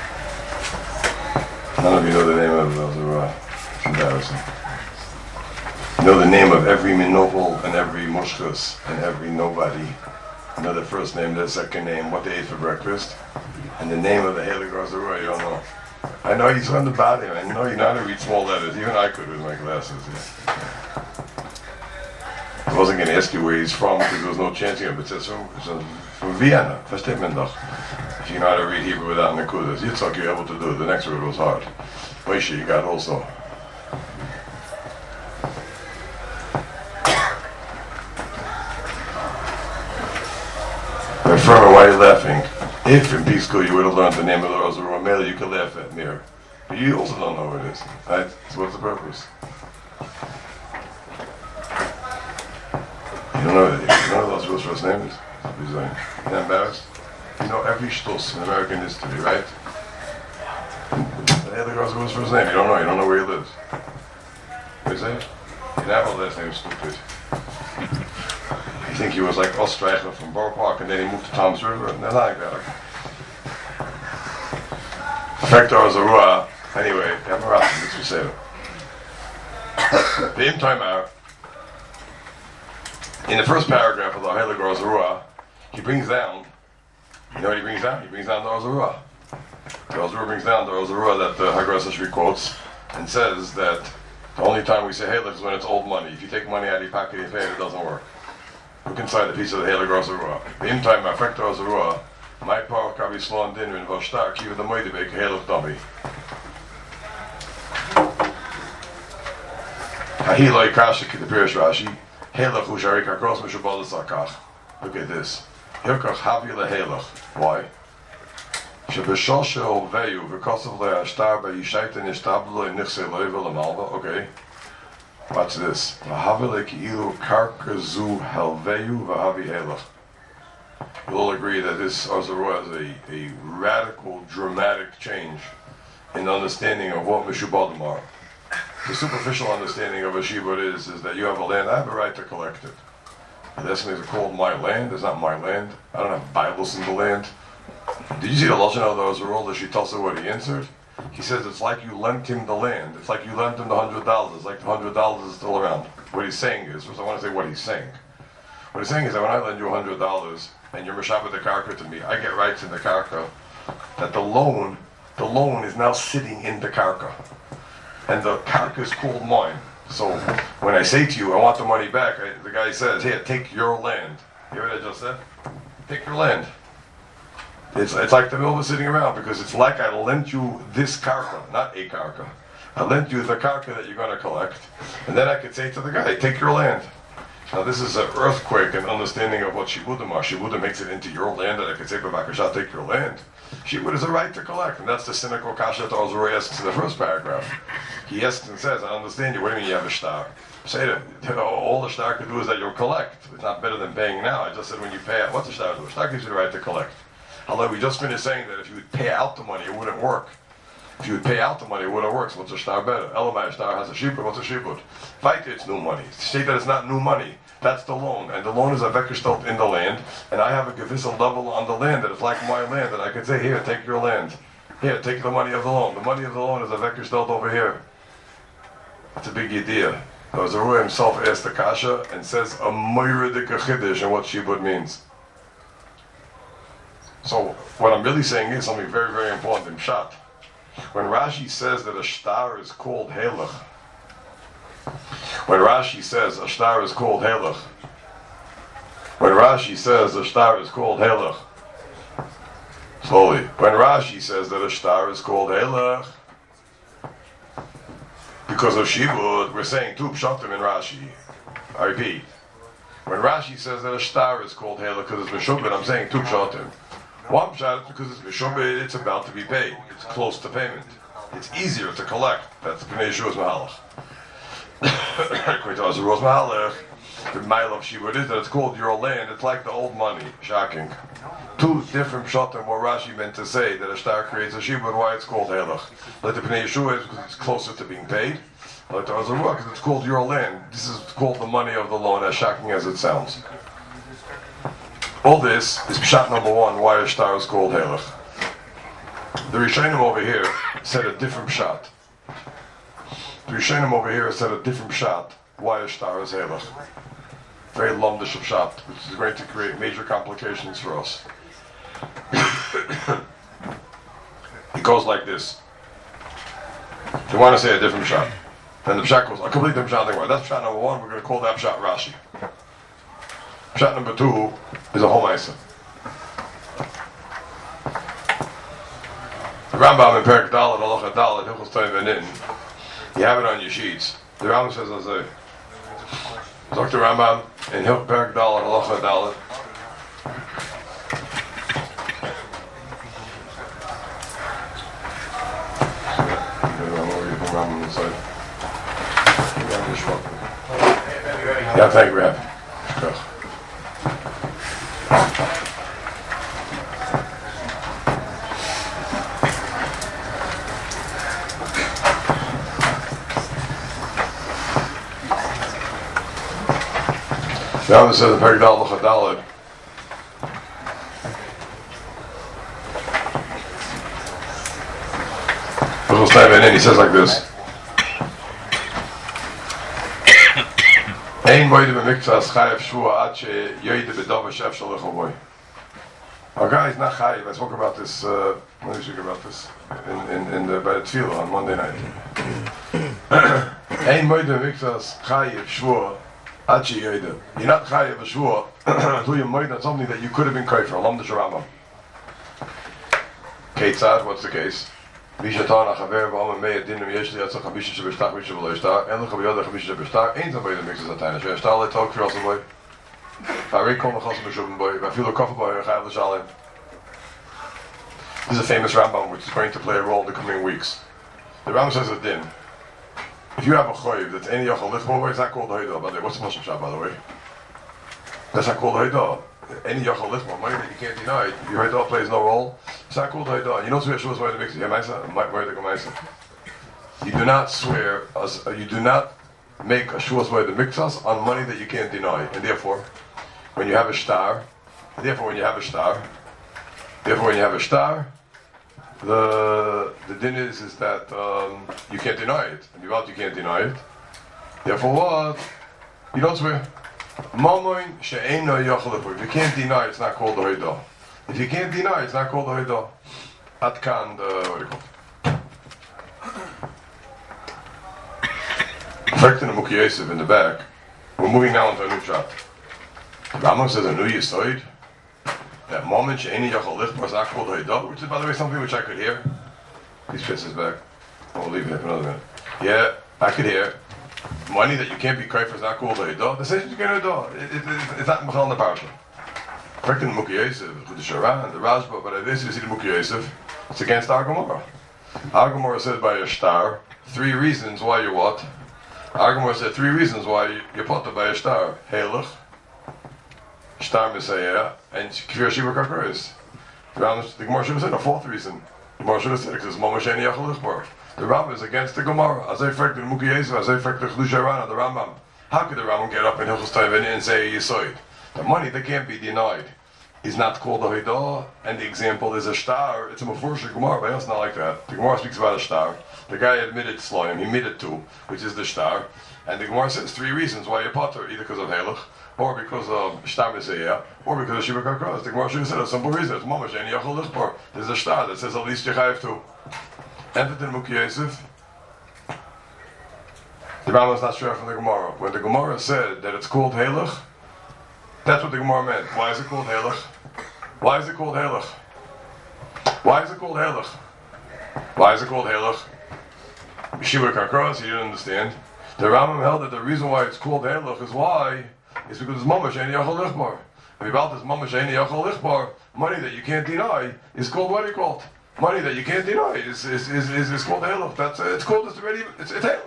None of you know the name of Ozeru. Embarrassing. You know the name of every minopol and every mushkas and every nobody. You know their first name, their second name, what they ate for breakfast, and the name of the Haley Grozeroy, you don't know. I know he's on the bottom. I know you know how to read small letters. Even I could with my glasses. Yeah. I wasn't going to ask you where he's from because there was no chance here, but it says from, from, from Vienna. Versteht man doch. If you know how to read Hebrew without nekudas, Yitzchak you're able to do it. The next word was hard. Moshe you got also. My friend, why are you laughing? If in P school you would have learned the name of the Rosa Romela, you could laugh at me. But you also don't know who it is, right? So what's the purpose? You don't know, you don't know what Rosa's first name is? You're not embarrassed? You know every shtus in American history, right? The other Rosa's first name, you don't know, you don't know where he lives. What do you say? You never last name is stupid. You think he was like Ostreicher from Borough Park and then he moved to Tom's River? And nothing like that. Factor Zarua, anyway, Yamarat, let's just say it. The time out. In the first paragraph of the Heilig Zarua, he brings down, you know what he brings down? He brings down the Zarua. The Zarua brings down the Zarua that the Hagras Ashri quotes and says that the only time we say Heilig is when it's old money. If you take money out of your pocket and pay it, it doesn't work. Look inside the piece of the Heilig Zarua. The in time, my factor Zarua, my power can be slowed in and was stark, even the Moide make a Heilig dummy. Hahi loy kashik the Pirish Rashi, Heilig usharik akros mishubal sakach. Look at this. Hirkach havi le Heilig. Why? Shebeshoshe veyu v'kosav le ashtar b'yishayta nishtablo in nichse loivel amalva. Okay. Watch this. V'havi le ki'ilu karkazu helveyu v'havi Heilig. you'll all agree that this Azarua is a, a radical, dramatic change in understanding of what Meshubbadim are. The superficial understanding of a shibud is, is that you have a land, I have a right to collect it. And this is called my land, it's not my land. I don't have Bibles in the land. Did you see the Lashon of the Azarua, the Shitasa, what he answered? He says it's like you lent him the land. It's like you lent him the hundred dollars. It's like the hundred dollars is still around. What he's saying is, first I want to say what he's saying. What he's saying is that when I lend you a hundred dollars and you're Meshaba the karka to me, I get rights in the karka. That the loan, the loan is now sitting in the karka, and the karka is called mine. So when I say to you, I want the money back, I, the guy says, here, take your land. You hear what I just said? Take your land. It's, it's like the mill was sitting around, because it's like I lent you this karka, not a karka. I lent you the karka that you're going to collect, and then I could say to the guy, take your land. Now this is an earthquake and understanding of what shibudim are. Shibudim makes it into your land, and I could say, B'vakasha, take your land. Shibud is a right to collect, and that's the cynical kasha that Azarua asks in the first paragraph. He asks and says, I understand you, what do you mean you have a shtar? Say to him, all the shtar could do is that you'll collect. It's not better than paying now. I just said when you pay out, what's a shtar do? A shtar gives you the right to collect. Although we just finished saying that if you would pay out the money, it wouldn't work. If you would pay out the money, it wouldn't work. So what's a shtar better? Elamai shtar has a shibud. What's a shibud? Fight it's new money. Say that it's not new money. That's the loan. And the loan is a vekkerstelt in the land. And I have a gewissel level on the land that is like my land. And I can say, here, take your land. Here, take the money of the loan. The money of the loan is a vekkerstelt over here. That's a big idea. Azarua himself asked the kasha and says a moiridik chiddush and what shibud means. So what I'm really saying is something very, very important in Pshat. When Rashi says that a shtar is called Helach, when Rashi says a shtar is called Helach, when Rashi says a shtar is called Helach, slowly, when Rashi says that a shtar is called Helach, because of Shibud, we're saying two Pshatim in Rashi. I repeat, when Rashi says that a shtar is called Helach because it's Meshubin, I'm saying two Pshatim. One pshat is because it's Meshubin, it's about to be paid. It's close to payment. It's easier to collect. That's B'nai Yeshua's Mahalach. According to Azarua's Mahalach, the mile of Shibud is that it's called your land. It's like the old money. Shocking. Two different pshatim what Rashi meant to say that a shtar creates a Shibud, why it's called Helach. Like the B'nai Yeshua is because it's closer to being paid. Like the Azarua, because it's called your land. This is called the money of the loan, as shocking as it sounds. All this is pshat number one, why a shtar is called Helach. The Rishonim over here said a different pshat. The Rishonim over here said a different pshat, why a shtar is Helach. Very lumdish of pshat, which is going to create major complications for us. It goes like this. If you want to say a different pshat, then the pshat goes a completely different pshat. That's pshat number one, we're going to call that pshat Rashi. Pshat number two is a Homaisa. The Rambam in Perek Dalet, Halacha Dalet, Hilchos Toim V'Nitin. You have it on your sheets. The Rambam says, as a Doctor Rambam in Hilchos Perek Dalet, Halacha Dalet. Yeah, thank you, Rabbi. Now it says in Perek Dalet Halacha Dalet. He says like this. Ein moide b'mikvas chayev shvua ad sheyoyde b'dova shefshel lechovoy. Our guy is not chayev. I spoke about this. Uh, let me speak about this in in, in the by the tefillah on Monday night. Ein moide b'mikvas chayev shvua ad sheyoyde. You're not chayev a shvua until you moide on something that you could have been kaifer. Alam the Rambam. Keitzad, what's the case? Vishatana Chaver Ba'am Mei Dinim Yeshli Yatzach Habisha Shebeshtach Visha V'Loishtar En Lecha B'Yoda Habisha Shebeshttar Ein Zambay the Mixes Atayna Shebeshttar Le Tog Kriyos Boy Farei Kol Mechos Meshubim Boy Vafilu Kofa Boy Chayav L'Shalem. This is a famous Rambam which is going to play a role in the coming weeks. The Rambam says a din. If you have a choiv that's any Yochel Lichmo, it's not called Hoidah. By the way, what's the Moshe Pshat, by the way? That's not called Hoidah. any Yachal Lichmor, money that you can't deny, your Haidah plays no role. It's not called Haidah. You don't swear Shavuos by the mix. You do not swear, as, uh, you do not make a Shavuos by the mixas on money that you can't deny. And therefore, when you have a star, therefore when you have a star, therefore when you have a star, the the din is, is that um, you can't deny it. And you can't deny it. Therefore what? You don't swear. Mamoin she'eino yachal lichmor. If you can't deny, it's not called the Haidah. If you can't deny, it's not called the Haidah. Atkan, the what do you call it? Effect in the Mukhi Yosef in the back. We're moving now into a new shot. Rambam says a new Yisoid. That moment she'eino yachal lichmor is not called the Haidah, which is, by the way, something which I could hear. Please fix this back. I'll leave it here for another minute. Yeah, I could hear. Money that you can't be kaifer is not called a Haidah. The same you can't Haidah. It, it, it, it's not Mechal in the Parsha. Correct in the Mukhi Yosef, the Sharan, the Rashba, but this you see the Mukhi Yosef. It's against Ar Gemara. Ar Gemara says by a star, three reasons why you're what? Ar Gemara said three reasons why you're put by a star. Heilig, Star Messiah, and Kfir Shiva Karkaris. The Gemara should have said a fourth reason. The Gemara should have said because it's Mamash Eni Yachal Lichmor. The Rambam is against the Gemara. As I fact the Mukhi Yosef, as I fact the Chiddushei Rana, the Rambam. How could the Rambam get up in Hilchos Tayvin and say Yisoid? The money that can't be denied is not called a Haidah, and the example is a star. It's a Mefurish Gemara, but it's not like that. The Gemara speaks about a star. The guy admitted Sloim, he admitted to, which is the star. And the Gemara says three reasons why you potter, either because of Heilig, or because of Star Messiah, or because of Shiva Karkaz. The Gemara should have said a simple reason. It's Mamash Eni Yachal Lichmor. There's a star that says at least you have to. Enter the Mukhi Yosef. The Rambam is not sure from the Gemara. When the Gemara said that it's called Heilig, that's what the Gemara meant. Why is it called Heilig? Why is it called Heilig? Why is it called Heilig? Why is it called Heilig? Shiva Karkos, he didn't understand. The Rambam held that the reason why it's called Heilig is why is because it's Mamash Eni Yachal Lichmor. And about this Mamash Eni Yachal Lichmor, money that you can't deny is called what do you call it? Money that you can't deny is is is is, is called Heilig. That's uh, it's called it's already it's it's Heilig.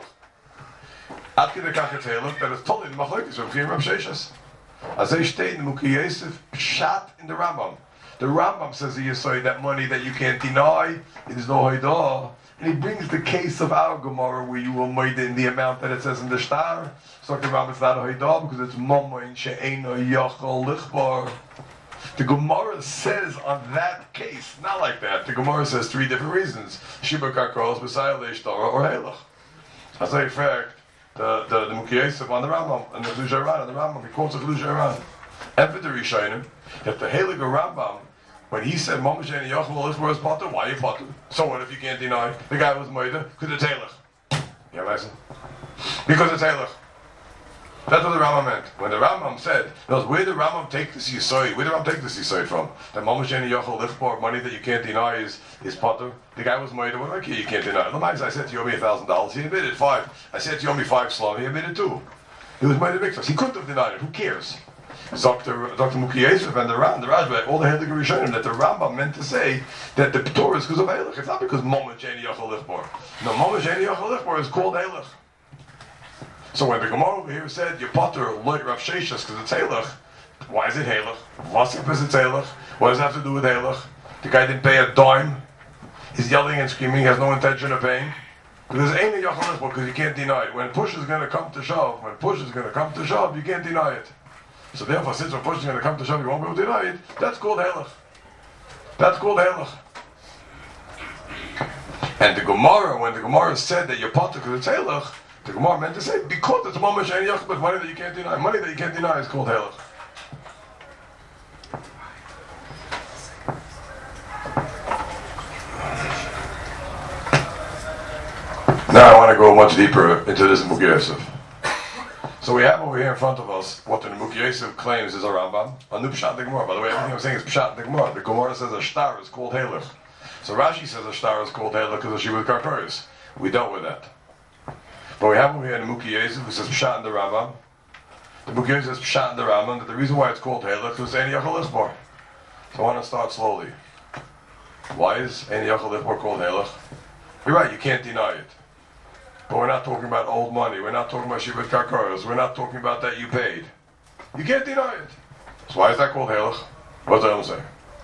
At the Kach it's Heilig that is totally the Machlokes from Chiyam Rav Sheshes. As they state in the Mukhi Yosef, shot in the Rambam. The Rambam says he is saying that money that you can't deny, it is no Haidah. And he brings the case of our Gemara where you will made in the amount that it says in the star. So the Rambam is not a Haidah because it's Mamoin she'eino yachal lichmor. The Gemara says on that case, not like that. The Gemara says three different reasons: Shiva Karkos, Messiah Leishtara, or Heilig. As a fact, the the the Mukhi Yosef on the Rambam and the Chiddushei Rana, the Rambam he quotes the Chiddushei Rana. And for the Rishonim, that the Heilig Rambam, when he said Mamash Eni Yachal Lichmor is potter, why you potter? So what if you can't deny the guy was Moida? Because it's Heilig. Yeah, listen. Because it's Heilig. That's what the Rambam meant. When the Rambam said, knows where the Rambam take this Yisoid, where the Rambam take this Yisoid from? That Mamash Eni Yachal Lichmor, money that you can't deny is is potter. The guy was Moida. What do I care? You can't deny it. Lamais, I said to you, owe me a thousand dollars. He admitted five. I said to you, owe me five slum. He admitted two. He was Moida Mixus. He couldn't have denied it. Who cares? Doctor Doctor Mukhi Yosef and the Ram, the Rashba, all the Heilig Rishonim that the Rambam meant to say that the Torah is because of Heilig. It's not because Mamash Eni Yachal Lichmor. No, Mamash Eni Yachal Lichmor is called Heilig. So when the Gemara over here said you potter loy Rav Sheshes because it's Heilig, why is it Heilig? What's it because it's Heilig? What does it have to do with Heilig? The guy didn't pay a dime. He's yelling and screaming. He has no intention of paying. Because it's Eni Yachal Lichmor because you can't deny it. When push is going to come to shove, when push is going to come to shove, you can't deny it. So therefore, since when push is going to come to shove, you won't be able to deny it. That's called Heilig. That's called Heilig. And the Gemara, when the Gemara said that you're potter because it's Heilig, the Gemara meant to say, because it's Mamash Eni Yachal, but money that you can't deny. Money that you can't deny is called Heilig. Now I want to go much deeper into this Mukhi Yosef. So we have over here in front of us what the Mukhi Yosef claims is a Rambam, a new Pshat in the Gemara. By the way, everything I'm saying is Pshat in the Gemara. The Gemara says a star is called Heilig. So Rashi says a star is called Heilig because of Shiva Karkaris. We dealt with that. But we have over here the Mukhi Yosef who says Pshat in the Rambam. The Mukhi Yosef says Pshat in the Rambam that the reason why it's called Heilig is Eni Yachal Lichmor. So I want to start slowly. Why is Eni Yachal Lichmor called Heilig? You're right, you can't deny it. But we're not talking about old money. We're not talking about Shivat Karkaros. We're not talking about that you paid. You can't deny it. So why is that called Halach? What's the Olam say?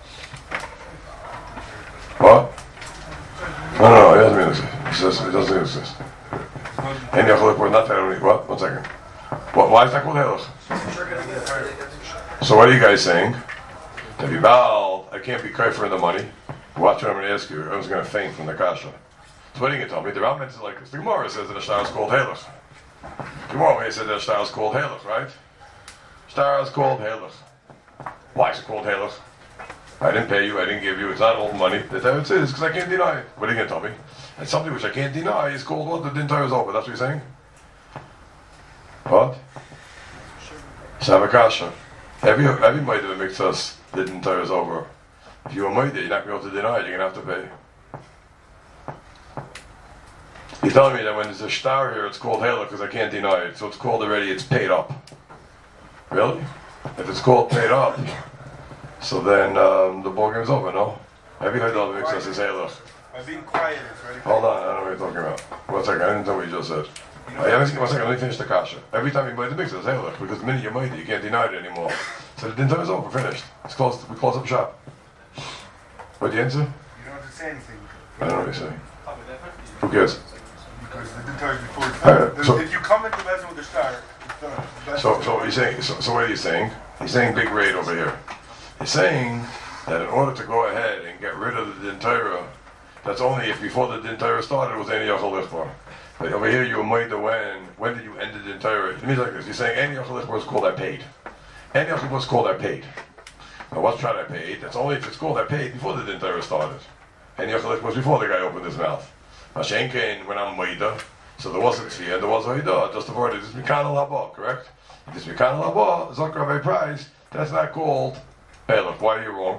What? No, no, no, it doesn't mean exist. He says it doesn't exist. Any Yachal Lichbor, not that only. What? One second. What? Why is that called Halach? So what are you guys saying? If you bow, I can't be kaifer in the money. Watch what I'm going to ask you. I was going to faint from the kasha. So what are you going to tell me? The Rambam is like this. The Gemara says that a star is called Halach. The Gemara says that a star is called Halach, right? Star is called Halach. Why is it called Halach? I didn't pay you, I didn't give you, it's not old money. That's how it is, because I can't deny it. What are you going to tell me? And something which I can't deny is called what? The din Torah is over. That's what you're saying? What? Savakasha. Every every might of makes us the din Torah is over. If you're a might, you're not going to be able to deny it, you're going to have to pay. You're telling me that when there's a star here, it's called Halach because I can't deny it. So it's called already, it's paid up. Really? If it's called paid up, so then um, the ball game's over, no? Every Haydal makes us is Halach. I'm being quiet. Hold on, I don't know what you're talking about. One second, I didn't know what you just said. You know, I haven't seen, one second, let me finish the kasha. Every time you buy the mix, it's Halach, because the minute you might it, you can't deny it anymore. So the din Torah is over, finished. It's closed, we close up shop. What do you answer? You don't have to say anything. I don't know what you're saying. Who cares? Because the din Torah is before it's Right, done. so- If you come into Bezin with the star, it's done. That's So, it. so what are you saying? So, so what are you saying? He's saying big raid over here. He's saying that in order to go ahead and get rid of the din Torah, that's only if before the din Torah started was any Yachal Lichbor. But over here you might the when. When did you end the din Torah? It means like this. You're saying any Yachal Lichbor is called I paid. Any Yachal Lichbor is called I paid. Now what's trying I paid? That's only if it's called I paid before the din Torah started. Any Yachal Lichbor was before the guy opened his mouth. Mashenkein when I'm Maida. So there wasn't Tzviyah, there was Haida, just avoided this Mikan al-Haba, correct? This Mikan al-Haba, Zakar Rabbi Price, that's not called Halach. Why are you wrong?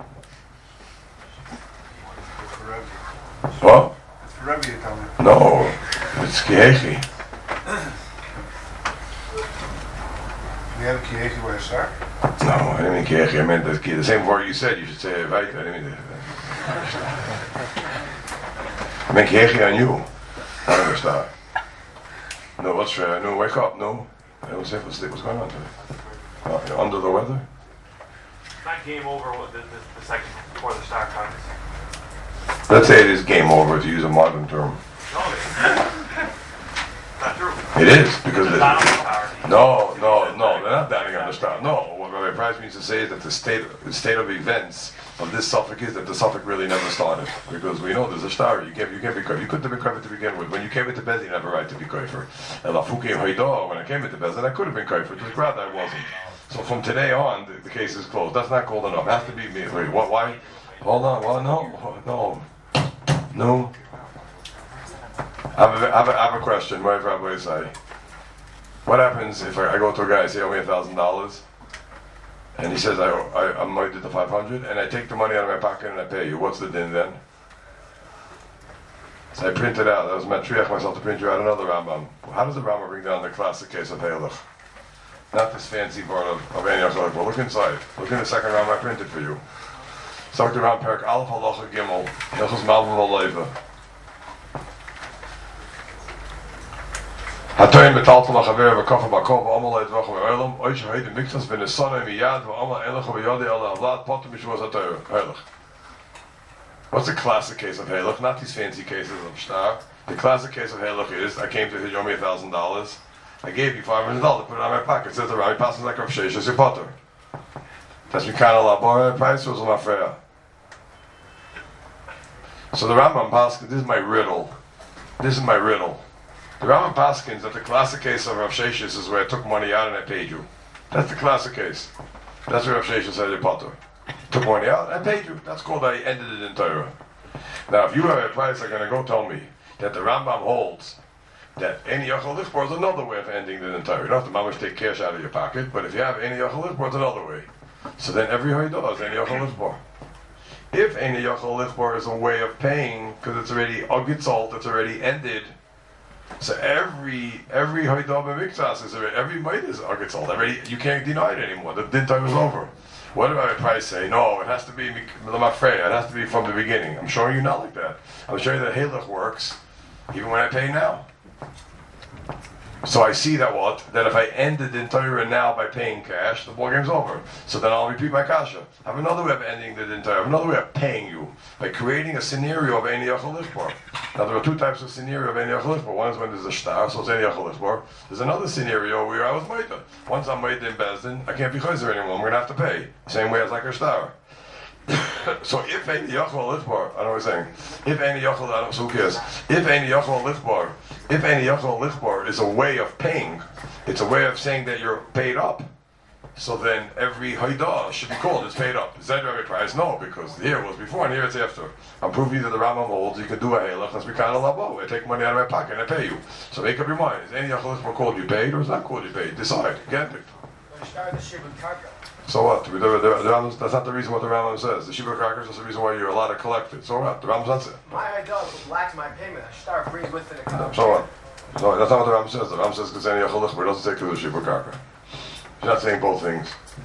It's for Rebbe. What? It's for Rebbe, you tell me. No, it's Kiechi. You have a Kiechi with a star? No, I didn't mean Kiechi, I meant the, the same word you said, you should say it right. I didn't mean I meant Kiechi on you. I don't understand. No, what's uh, no, wake up, no. I don't say what's, what's going on today. Uh, you're under the weather? It's not game over what the, the, the second before the start comes. Let's say it is game over to use a modern term. No, it's not true. It is, because It's it, not on the power. no, no, no, they're not doubting on the star. No, what Rabbi Price means to say is that the state, the state of events of this suffix is that the suffix really never started, because we know there's a star. You can't, you can't be, you couldn't have been kaifer to begin with. When you came into Bezin, you never right to be kaifer. When I came into Bezin, I could have been kaifer. To the crowd, I wasn't. So from today on, the, the case is closed. That's not called enough. It has to be me. Wait, what? Why? Hold on. Well, no, no, no. I have a, I have a, I have a question. What Rabbi say? What happens if I, I go to a guy and say, owe me a thousand dollars? And he says, I, I, I'm mighty to five hundred, and I take the money out of my pocket and I pay you. What's the din then? So I print it out. That was my triach myself to print you out another Rambam. How does the Rambam bring down the classic case of Halach? Not this fancy part of, of any other. Well, look inside. Look in the second Rambam I printed for you. Start around Perak Aleph Halacha Gimel. Hilchos Malvav Aleiva. Hatoyin betaltem achaver v'kofa b'kov v'amal le'edvach v'olam oish v'heidim miktas v'nesana miyad v'amal elach v'yodi ala avlad potem mishvos hatoyer. Halach. What's the classic case of Halach? Not these fancy cases of Shtar. The classic case of Halach is, I came to hit you owe me a thousand dollars. I gave you five hundred dollars, put it on my pocket. It says the Rami passes like Rav Sheshes, your potter. That's me kind of labor price was my fair. So the Rambam Paskins, this is my riddle. This is my riddle. The Rambam Paskins that the classic case of Rav Sheshes is where I took money out and I paid you. That's the classic case. That's where Rav Sheshes said your potter. Took money out and I paid you. That's called I ended it in Torah. Now if you have a price, are going to go tell me that the Rambam holds that any Yachal Lichbor is another way of ending the entire. You don't have to mamish take cash out of your pocket, but if you have any Yachal Lichbor, it's another way. So then every Hoidah is any Yachal Lichbor. If any Yachal Lichbor is a way of paying, because it's already Agitzalt, it's already ended, so every every Hoidah b'miktas is already, every might is Agitzalt. Already, you can't deny it anymore. The din time is over. What about a price say? No, it has to be L'mafreya. It has to be from the beginning. I'm showing you not like that. I'm showing you that Halach works even when I pay now. So I see that what? That if I ended the Torah now by paying cash, the ball game's over. So then I'll repeat my kasha. I have another way of ending the Torah. I have another way of paying you by creating a scenario of Ein Yachal Lichbar. Now there are two types of scenario of Ein Yachal Lichbar. One is when there's a shtar, so it's Ein Yachal Lichbar. There's another scenario where I was Maida. Once I'm Maida in Bezdin, I can't be Chayzer anymore. I'm going to have to pay. Same way as like a shtar. So if Ein Yachal Lichbar, I know what I'm saying. If Ein Yachal, I don't, so who cares? If Ein Yachal Lichbar, if Ein Yachal Lichbar is a way of paying, it's a way of saying that you're paid up. So then every Haidah should be called, it's paid up. Is that every price? No, because here it was before and here it's after. I'm proving that the Rambam holds you can do a halach, let's be kind of labo. I take money out of my pocket and I pay you. So make up your mind. Is Ein Yachal Lichbar called you paid or is not called you paid? Decide. Get it. So what? The, the, the, the Rambam, that's not the reason what the Rambam says. The Shibur Karka is just the reason why you're allowed to collect it. So what? The Rambam doesn't say. My idol lacks my payment. I start brings with it a No, so what? No, that's not what the Rambam says. The Rambam says because any Yachal Lichbar doesn't take to the Shibur Karka. He's not saying both things.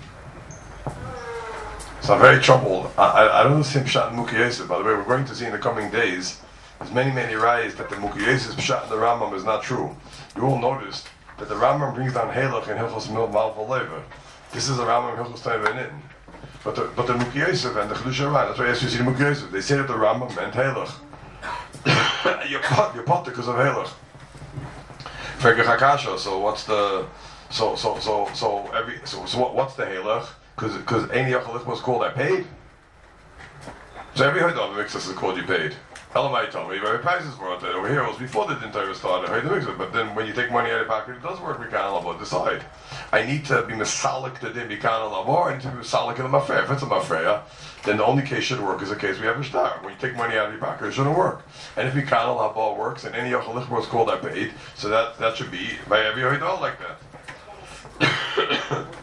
So I'm very troubled. I, I, I don't see Pshat and Muki Yosef. By the way, we're going to see in the coming days, there's many, many rayas that the Muki Yosef Pshat and the Rambam is not true. You all noticed that the Rambam brings down Halach and Hilchos Mil Malva Leva. This is a Rambam Hilchos Taiva Nitten. But the but the Muki Yosef and the Chedush HaRan, that's why I asked you to see the Muki Yosef. They say that the Rambam meant Halach. You're pot, you're pot because of Halach. Fergach Hakasha. So what's the so so so so every so so what, what's the Halach? Because because Ein Yachal Lichbar was called I paid. So every Haidah mix is called you paid. Elamai told me very prices were out there. Over here it was before the Dintar started. But then when you take money out of your pocket, it does work. We can't love decide. I need to be masalik to din bikan or I need to be masalik in the mafreya. If it's a mafreya, then the only case should work is a case we have a shtar. When you take money out of your pocket, it shouldn't work. And if bikan al works, and any Yachal Lichbar was called I paid, so that that should be by every Haidah like that.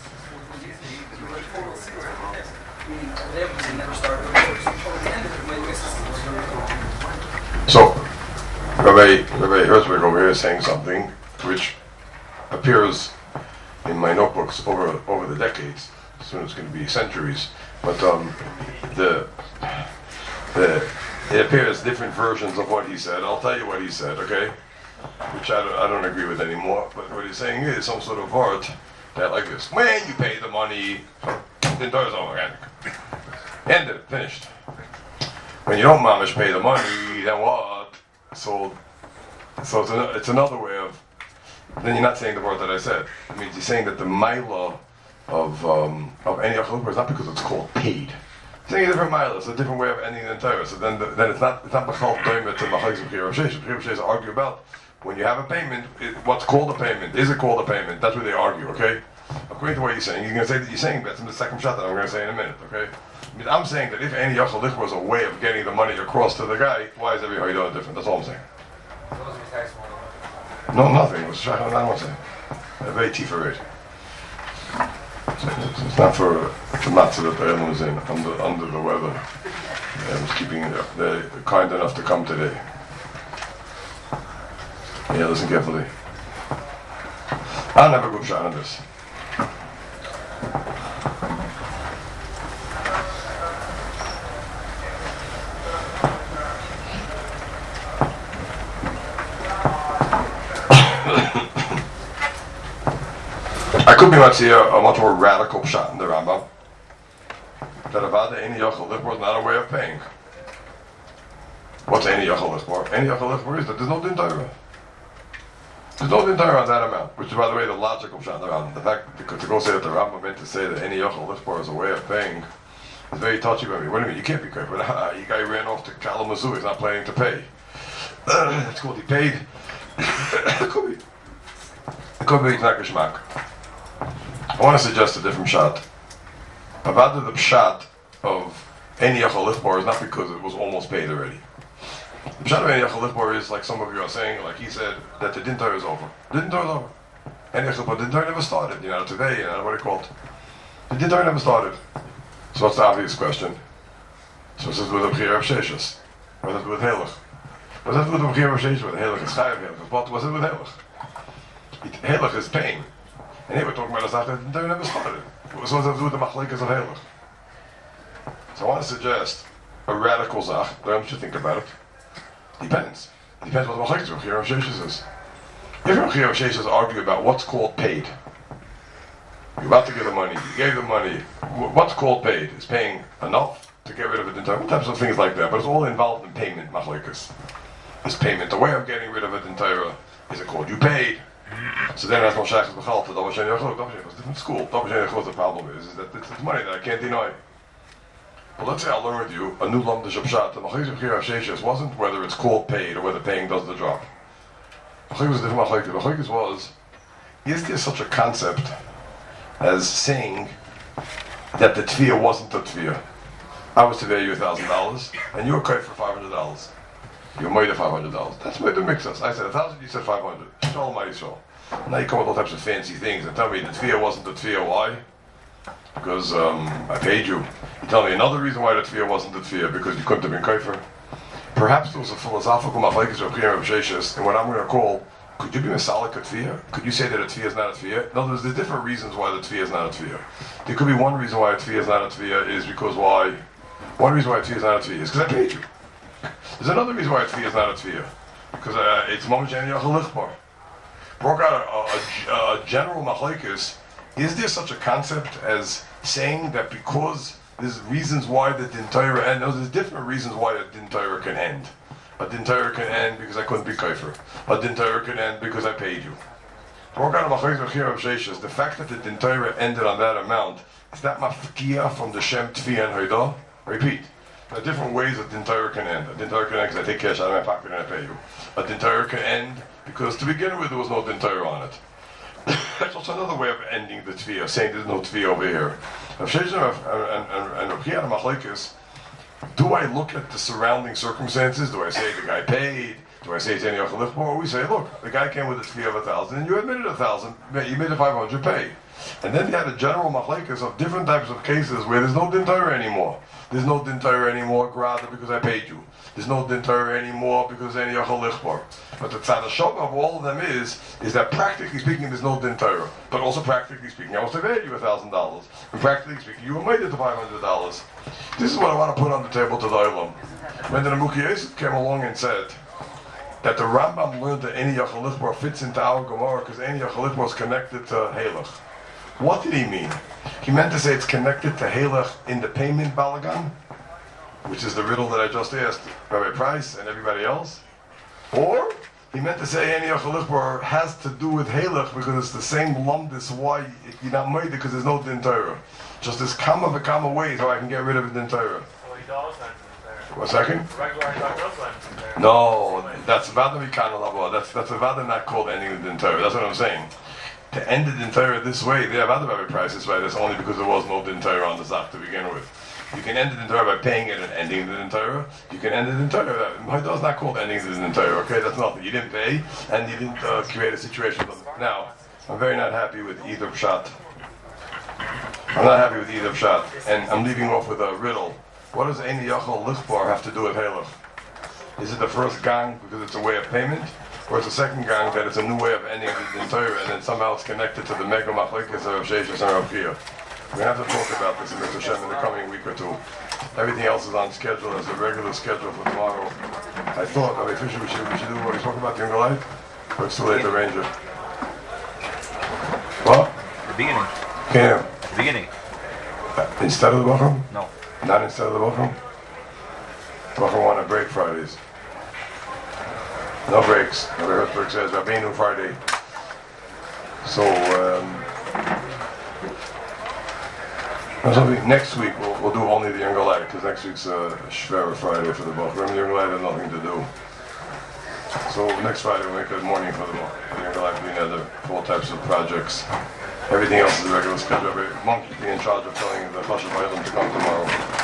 So, Rabbi, Rabbi Herzberg over here is saying something which appears in my notebooks over over the decades. Soon it's going to be centuries. But um, the, the it appears different versions of what he said. I'll tell you what he said, okay? Which I don't, I don't agree with anymore. But what he's saying is some sort of art that like this. When you pay the money, the door's over. Ended, finished. When you don't mamish pay the money, then what? So, so it's, an, it's another way of. Then you're not saying the word that I said. It means you're saying that the milah of um, of any Yachal Lichbar is not because it's called paid. It's saying a different milah. It's a different way of ending the entire. So then, the, then it's not it's not b'chal doimet to b'chal z'chir Rav Sheshes. Rav Sheshes argue about when you have a payment. It, what's called a payment? Is it called a payment? That's where they argue. Okay. According to what you're saying, you're going to say that you're saying that's in the second shot that I'm going to say in a minute. Okay. I mean, I'm saying that if any Yachal Lichbar was a way of getting the money across to the guy, why is every Haidah different? That's all I'm saying. No, nothing. It was I don't want to say. A very tiferet. It's not for for matzah that the Ellen was in under under the weather. I was keeping they're kind enough to come today. Yeah, listen carefully. I'll never go shot on this. I could be much here a much more radical shot in the Rambam that Avada Ein Yachal Lichbar is not a way of paying. What's Ein Yachal Lichbar? Ein Yachal Lichbar is that there's no din Torah. There's no din Torah on that amount, which is by the way the logical shot in the Rambam. The fact that to go say that the Rambam meant to say that Ein Yachal Lichbar is a way of paying is very touchy by me. What do you mean? You can't be correct, but uh, you guy ran off to Kalamazoo. He's not planning to pay. Uh, it's called he paid. It could be. It could be it's not Geshmak. I want to suggest a different shot. Avada the pshat of Ein Yachal Lichbar is not because it was almost paid already. The pshat of Ein Yachal Lichbar is like some of you are saying, like he said, that the din Torah is over. The din Torah is over. Ein Yachal Lichbar, the din Torah never started. You know, today, you know, what do you call it? The din Torah never started. So what's the obvious question? So what's this with the B'chir Rav Sheshes? What's it with Halach? What's it with the B'chir Rav Sheshes? With Halach is Chayav Halach. What was it with Halach? Halach is pain. And here we're talking about a Zach that they never started. What's it to do with the Machlekes of Halach? So I want to suggest a radical Zach. Don't you think about it? Depends. Depends what the Machlekes of Rav Sheshes is. Different Chiyuv Sheshes argue about what's called paid. You're about to give the money. You gave the money. What's called paid? Is paying enough to get rid of it in time? What types of things like that? But it's all involved in payment, machlekas. This payment, the way of getting rid of it in Torah, is it called you paid? So then, as no shachas b'chalta, double sheni yachol, double sheni, it's different school. Double sheni yachol, the problem is, is that it's, it's money that I can't deny. But let's say I'll learn with you a new lamda shabshat. The machlekes of Chiyuv Sheshes wasn't whether it's called paid or whether paying does the job. Machlekes was different. Machlekes. Machlekes was, is there such a concept as saying that the tefiyah wasn't a tefiyah? I was to pay you a thousand dollars, and you were cut for five hundred dollars. You made it five hundred dollars. That's made the mix-us. I said a thousand, you said five hundred. Shalom Yisrael. Now you come with all types of fancy things and tell me the tefiyah wasn't the tefiyah. Why? Because um, I paid you. You tell me another reason why the tefiyah wasn't the tefiyah, because you couldn't have been kaifer. Perhaps there was a philosophical machlekes of Chiyuv Sheshes, and what I'm going to call, could you be misalik a tefiyah? Could you say that a tefiyah is not a tefiyah? In other words, there's different reasons why the tefiyah is not a tefiyah. There could be one reason why a tefiyah is not a tefiyah is because why? One reason why a tefiyah is not a tefiyah is because I paid you. There's another reason why a tefiyah is not a tefiyah. Because uh, it's moment sheni yachol lichbar. Broke out a, a, a, a general machlekes. Is there such a concept as saying that because there's reasons why the din Torah end, no, there's different reasons why a din Torah can end. A din Torah can end because I couldn't be kaifer. A din Torah can end because I paid you. Broke out a machlekes of Chiyuv Sheshes. The fact that the din Torah ended on that amount, is that mafkiya from the Shem Tefiyah and Hoidah? Repeat. There are different ways a din Torah can end. A din Torah can end because I take cash out of my pocket and I pay you. A din Torah can end because to begin with there was no din Torah on it. That's also another way of ending the tefiyah, saying there's no tefiyah over here. Rav Sheshes and Rav Chia machlekes, do I look at the surrounding circumstances? Do I say the guy paid? Do I say it's any yachol lichbar? Or we say, look, the guy came with a tefiyah of a thousand and you admitted a thousand, you made a five hundred pay. And then you had a general machlekes of different types of cases where there's no din Torah anymore. There's no din Torah anymore, rather because I paid you. There's no din Torah anymore because there's any yachol lichbar. But the tzad hashava of all of them is, is that practically speaking there's no din Torah. But also practically speaking, I was to pay you a thousand dollars. And practically speaking, you were made it to five hundred dollars. This is what I want to put on the table to the Olam. When the Nemuki Yosef came along and said that the Rambam learned that any yachol lichbar fits into our Gemara because any yachol lichbar is connected to Halach. What did he mean? He meant to say it's connected to Halach in the payment balagan, which is the riddle that I just asked Rabbi Price and everybody else. Or he meant to say any yachol lichbar has to do with Halach because it's the same lumdis why you're not made because there's no din Torah. Just this kama v'kama ways how I can get rid of the din Torah. One second. No, that's vada mikana lava. That's that's a vada not called ending the din Torah. That's what I'm saying. To end the din Torah this way, they have other Rabbi prices, right? That's only because there was no din Torah on the zach to begin with. You can end the din Torah by paying it and ending the din Torah. You can end the din Torah. It's not called ending the din Torah. Okay, that's nothing. You didn't pay and you didn't uh, create a situation. Now, I'm very not happy with either pshat. I'm not happy with either pshat, and I'm leaving off with a riddle. What does Eini Yachol Lichbar have to do with Halach? Is it the first gang because it's a way of payment? Or it's the second gang that it's a new way of ending the din Torah and then somehow it's connected to the mega machlekes of Rav Sheshes and Rav Chia? We have to talk about this in Mister Shem in the coming week or two. Everything else is on schedule as a regular schedule for tomorrow. I thought, Rabbi Fisher, we should, we should do what we spoke about the Younger Light, but it's too late to arrange it. What? The beginning. Can The beginning. uh, Instead of the Bachram? No. Not instead of the Bachram? Bachram want to break Fridays. No breaks. Rabbi Hertzberg says Rabbeinu Friday. So, um, next week we'll, we'll do only the Younger Light because next week's a uh, Shvera Friday for the Bach. Remember, the Younger Light has nothing to do. So next Friday we'll make a morning for the Bach. The Younger Light being other all types of projects. Everything else is a regular schedule. Monkey be in charge of telling the Chashav Bailam to come tomorrow.